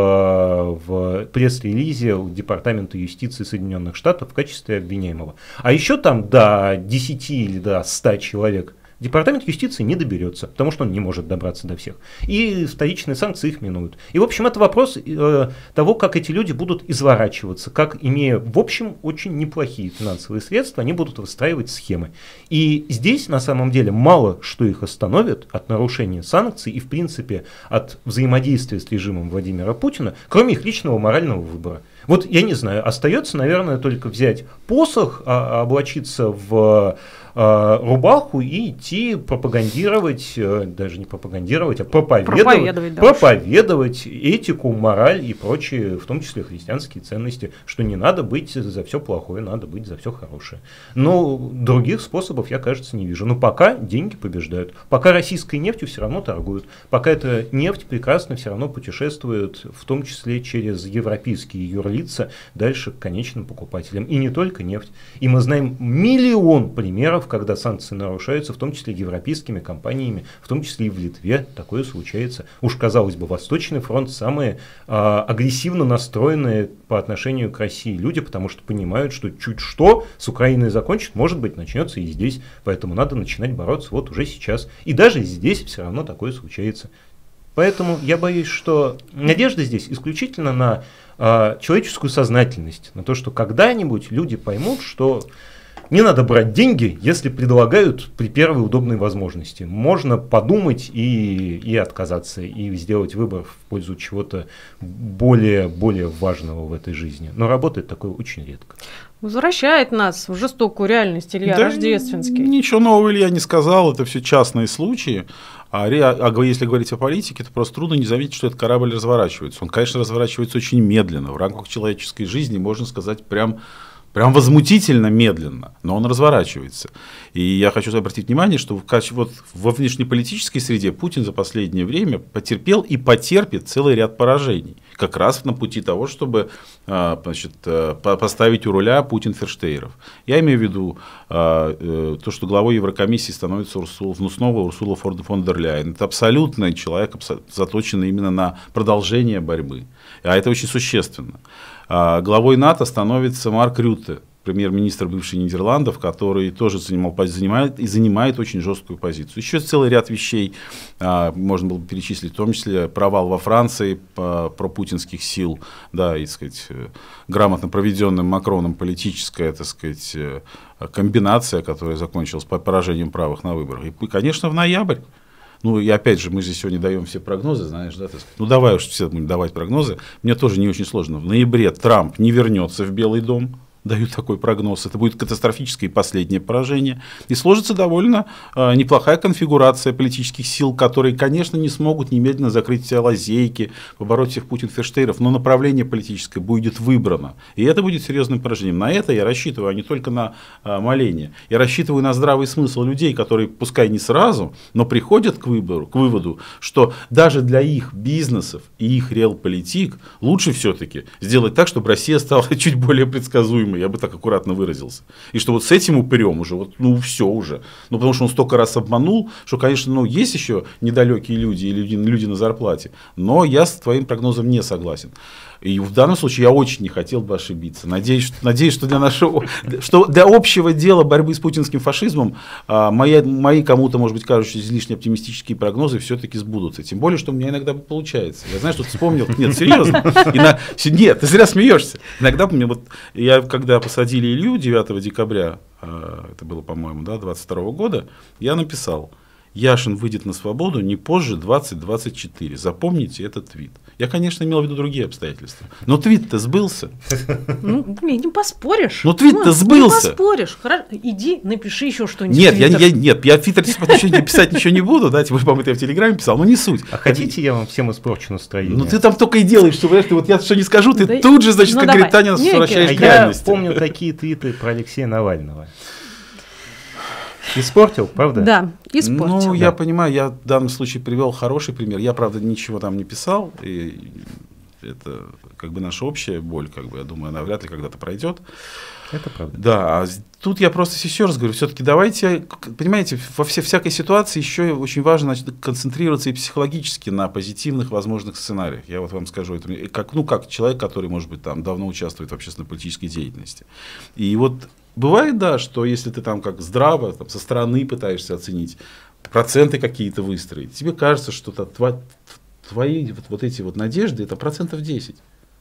в, в пресс-релизе у Департамента юстиции Соединенных Штатов в качестве обвиняемого. А еще там до десяти или до ста человек Департамент юстиции не доберется, потому что он не может добраться до всех. И вторичные санкции их минуют. И, в общем, это вопрос э, того, как эти люди будут изворачиваться, как, имея, в общем, очень неплохие финансовые средства, они будут выстраивать схемы. И здесь, на самом деле, мало что их остановит от нарушения санкций и, в принципе, от взаимодействия с режимом Владимира Путина, кроме их личного морального выбора. Вот, я не знаю, остается, наверное, только взять посох, а, облачиться в а, рубаху и идти пропагандировать, даже не пропагандировать, а проповедовать, проповедовать, да, проповедовать этику, мораль и прочие, в том числе христианские ценности, что не надо быть за все плохое, надо быть за все хорошее. Но других способов я, кажется, не вижу. Но пока деньги побеждают, пока российской нефтью все равно торгуют, пока эта нефть прекрасно все равно путешествует, в том числе через европейские юрлицы, дальше к конечным покупателям. И не только нефть. И мы знаем миллион примеров, когда санкции нарушаются, в том числе европейскими компаниями, в том числе и в Литве такое случается. Уж, казалось бы, Восточный фронт самые а, агрессивно настроенные по отношению к России люди, потому что понимают, что чуть что с Украиной закончит, может быть, начнется и здесь. Поэтому надо начинать бороться вот уже сейчас. И даже здесь все равно такое случается. Поэтому я боюсь, что надежда здесь исключительно на э, человеческую сознательность, на то, что когда-нибудь люди поймут, что не надо брать деньги, если предлагают при первой удобной возможности. Можно подумать и, и отказаться, и сделать выбор в пользу чего-то более, более важного в этой жизни. Но работает такое очень редко. Возвращает нас в жестокую реальность, Илья да Рождественский. Ничего нового Илья не сказал, это все частные случаи. А, а если говорить о политике, то просто трудно не заметить, что этот корабль разворачивается. Он, конечно, разворачивается очень медленно. В рамках человеческой жизни, можно сказать, прям, прям возмутительно медленно, но он разворачивается. И я хочу обратить внимание, что вот во внешнеполитической среде Путин за последнее время потерпел и потерпит целый ряд поражений. как раз на пути того, чтобы значит, поставить у руля Путин-Ферштейров. Я имею в виду то, что главой Еврокомиссии становится Урсула, ну, снова Урсула фон дер Ляйен. Это абсолютный человек, заточенный именно на продолжение борьбы. А это очень существенно. Главой НАТО становится Марк Рютте, премьер-министр бывший Нидерландов, который тоже занимал, занимает и занимает очень жесткую позицию. Еще целый ряд вещей а, можно было бы перечислить, в том числе провал во Франции по, пропутинских сил, да, и, так сказать, грамотно проведенным Макроном политическая, так сказать, комбинация, которая закончилась поражением правых на выборах. И, конечно, в ноябрь. Ну, и опять же, мы здесь сегодня даем все прогнозы, знаешь, да, так сказать. Ну, давай уж все будем давать прогнозы. Мне тоже не очень сложно. В ноябре Трамп не вернется в Белый дом. Даю такой прогноз. Это будет катастрофическое последнее поражение. И сложится довольно э, неплохая конфигурация политических сил, которые, конечно, не смогут немедленно закрыть все лазейки, побороть всех Путин-Ферштейров, но направление политическое будет выбрано. И это будет серьезным поражением. На это я рассчитываю, а не только на э, моление. Я рассчитываю на здравый смысл людей, которые, пускай не сразу, но приходят к выбору, к выводу, что даже для их бизнесов и их реал-политик лучше все-таки сделать так, чтобы Россия стала чуть более предсказуемой. Я бы так аккуратно выразился. И что вот с этим упырем уже, вот, ну, все уже. Ну, потому что он столько раз обманул, что, конечно, ну, есть еще недалекие люди и люди, люди на зарплате. Но я с твоим прогнозом не согласен. И в данном случае я очень не хотел бы ошибиться. Надеюсь, что, надеюсь, что для нашего, что для общего дела борьбы с путинским фашизмом а, мои, мои кому-то, может быть, кажущиеся излишне оптимистические прогнозы все-таки сбудутся. Тем более, что у меня иногда получается. Я знаю, что ты вспомнил. Нет, серьезно. На... Нет, ты зря смеешься. Иногда мне вот я, когда посадили Илью девятого декабря, а, это было, по-моему, да, двадцать второго года, я написал: Яшин выйдет на свободу не позже двадцать двадцать четыре. Запомните этот твит. Я, конечно, имел в виду другие обстоятельства. Но твит-то сбылся. Ну, не поспоришь. Но твит-то сбылся. Не поспоришь. Хорошо. Иди, напиши еще что-нибудь. Нет, я, я, нет, я в Твиттер писать ничего не буду. Да, тем более, по-моему, я в Телеграме писал, но не суть. А хотите, я вам всем испорчу настроение? Ну, ты там только и делаешь, что, ты, вот я что не скажу, ты да, тут же, значит, ну, как говорит Таня, возвращаешь к реальности. Я помню такие твиты про Алексея Навального. Испортил, правда? Да, испортил. Ну, да. я понимаю, я в данном случае привел хороший пример. Я, правда, ничего там не писал, и это как бы наша общая боль, как бы, я думаю, она вряд ли когда-то пройдет. Это правда. Да, а тут я просто еще раз говорю, все-таки давайте, понимаете, во все, всякой ситуации еще очень важно, значит, концентрироваться и психологически на позитивных возможных сценариях. Я вот вам скажу, это как, ну, как человек, который, может быть, там давно участвует в общественно-политической деятельности. И вот бывает, да, что если ты там как здраво, там, со стороны пытаешься оценить, проценты какие-то выстроить, тебе кажется, что твои, твои вот, вот эти вот надежды, это процентов десять.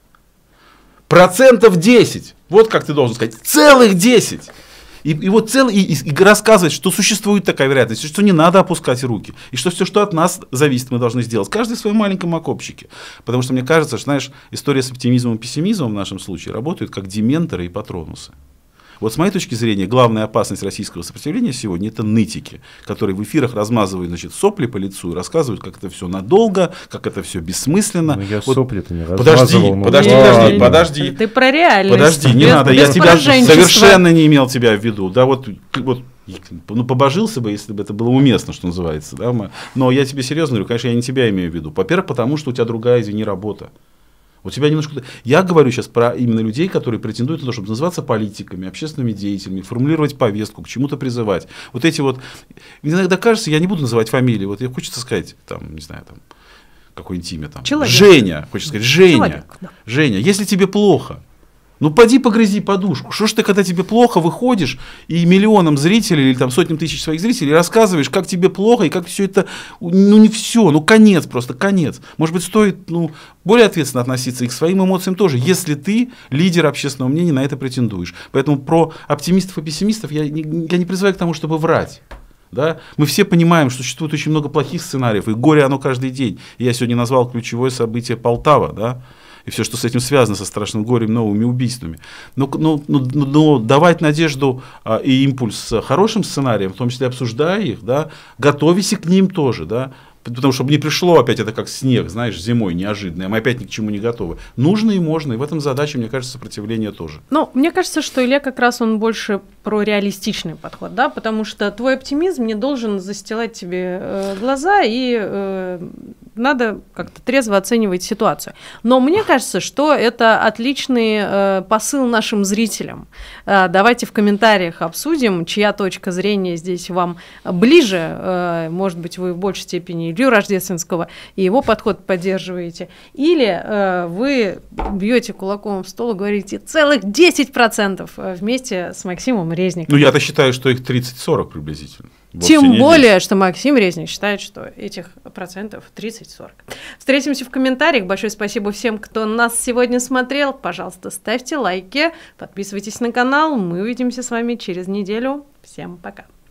Процентов десять! Вот как ты должен сказать. Целых десять! И, и вот целый, и, и рассказывать, что существует такая вероятность, что не надо опускать руки, и что все, что от нас зависит, мы должны сделать. Каждый в своем маленьком окопчике. Потому что мне кажется, что, знаешь, история с оптимизмом и пессимизмом в нашем случае работает как дементоры и патронусы. Вот с моей точки зрения, главная опасность российского сопротивления сегодня – это нытики, которые в эфирах размазывают, значит, сопли по лицу и рассказывают, как это все надолго, как это все бессмысленно. Ну, я вот, сопли-то не подожди, размазывал. Ну, подожди, ладно. подожди, подожди. Ты про реальность. Подожди, не без, надо, без я тебя пораженчества. совершенно не имел тебя в виду. Да, вот, вот, ну, побожился бы, если бы это было уместно, что называется. Да, но я тебе серьезно говорю, конечно, я не тебя имею в виду. Во-первых, потому что у тебя другая, извини, работа. У тебя немножко... Я говорю сейчас про именно людей, которые претендуют на то, чтобы называться политиками, общественными деятелями, формулировать повестку, к чему-то призывать. Вот эти вот... Иногда кажется, я не буду называть фамилии, вот хочется сказать, там, не знаю, там, какое-нибудь имя там. Человек. Женя, хочется сказать, Женя. Человек, да. Женя, если тебе плохо, ну, поди погрызи подушку. Что ж ты, когда тебе плохо, выходишь и миллионам зрителей или там сотням тысяч своих зрителей рассказываешь, как тебе плохо и как все это, ну, не все, ну, конец просто, конец. Может быть, стоит, ну, более ответственно относиться и к своим эмоциям тоже, если ты лидер общественного мнения, на это претендуешь. Поэтому про оптимистов и пессимистов я не, я не призываю к тому, чтобы врать. Да? Мы все понимаем, что существует очень много плохих сценариев, и горе оно каждый день. Я сегодня назвал ключевое событие Полтава, да? И все, что с этим связано, со страшным горем, новыми убийствами. Но, но, но, но давать надежду а, и импульс хорошим сценариям, в том числе обсуждая их, да, готовясь и к ним тоже, да, потому что не пришло опять это как снег, знаешь, зимой неожиданно, мы опять ни к чему не готовы. Нужно и можно, и в этом задаче, мне кажется, сопротивление тоже. Ну, мне кажется, что Илья как раз он больше про реалистичный подход, да, потому что твой оптимизм не должен застилать тебе э, глаза и, э, надо как-то трезво оценивать ситуацию. Но мне кажется, что это отличный э, посыл нашим зрителям. Э, давайте в комментариях обсудим, чья точка зрения здесь вам ближе. Э, может быть, вы в большей степени Илью Рождественского и его подход поддерживаете. Или э, вы бьете кулаком в стол и говорите целых десять процентов вместе с Максимом Резником. Ну, я-то считаю, что их тридцать-сорок приблизительно. Тем более, что Максим Резник считает, что этих процентов тридцать-сорок. Встретимся в комментариях. Большое спасибо всем, кто нас сегодня смотрел. Пожалуйста, ставьте лайки, подписывайтесь на канал. Мы увидимся с вами через неделю. Всем пока.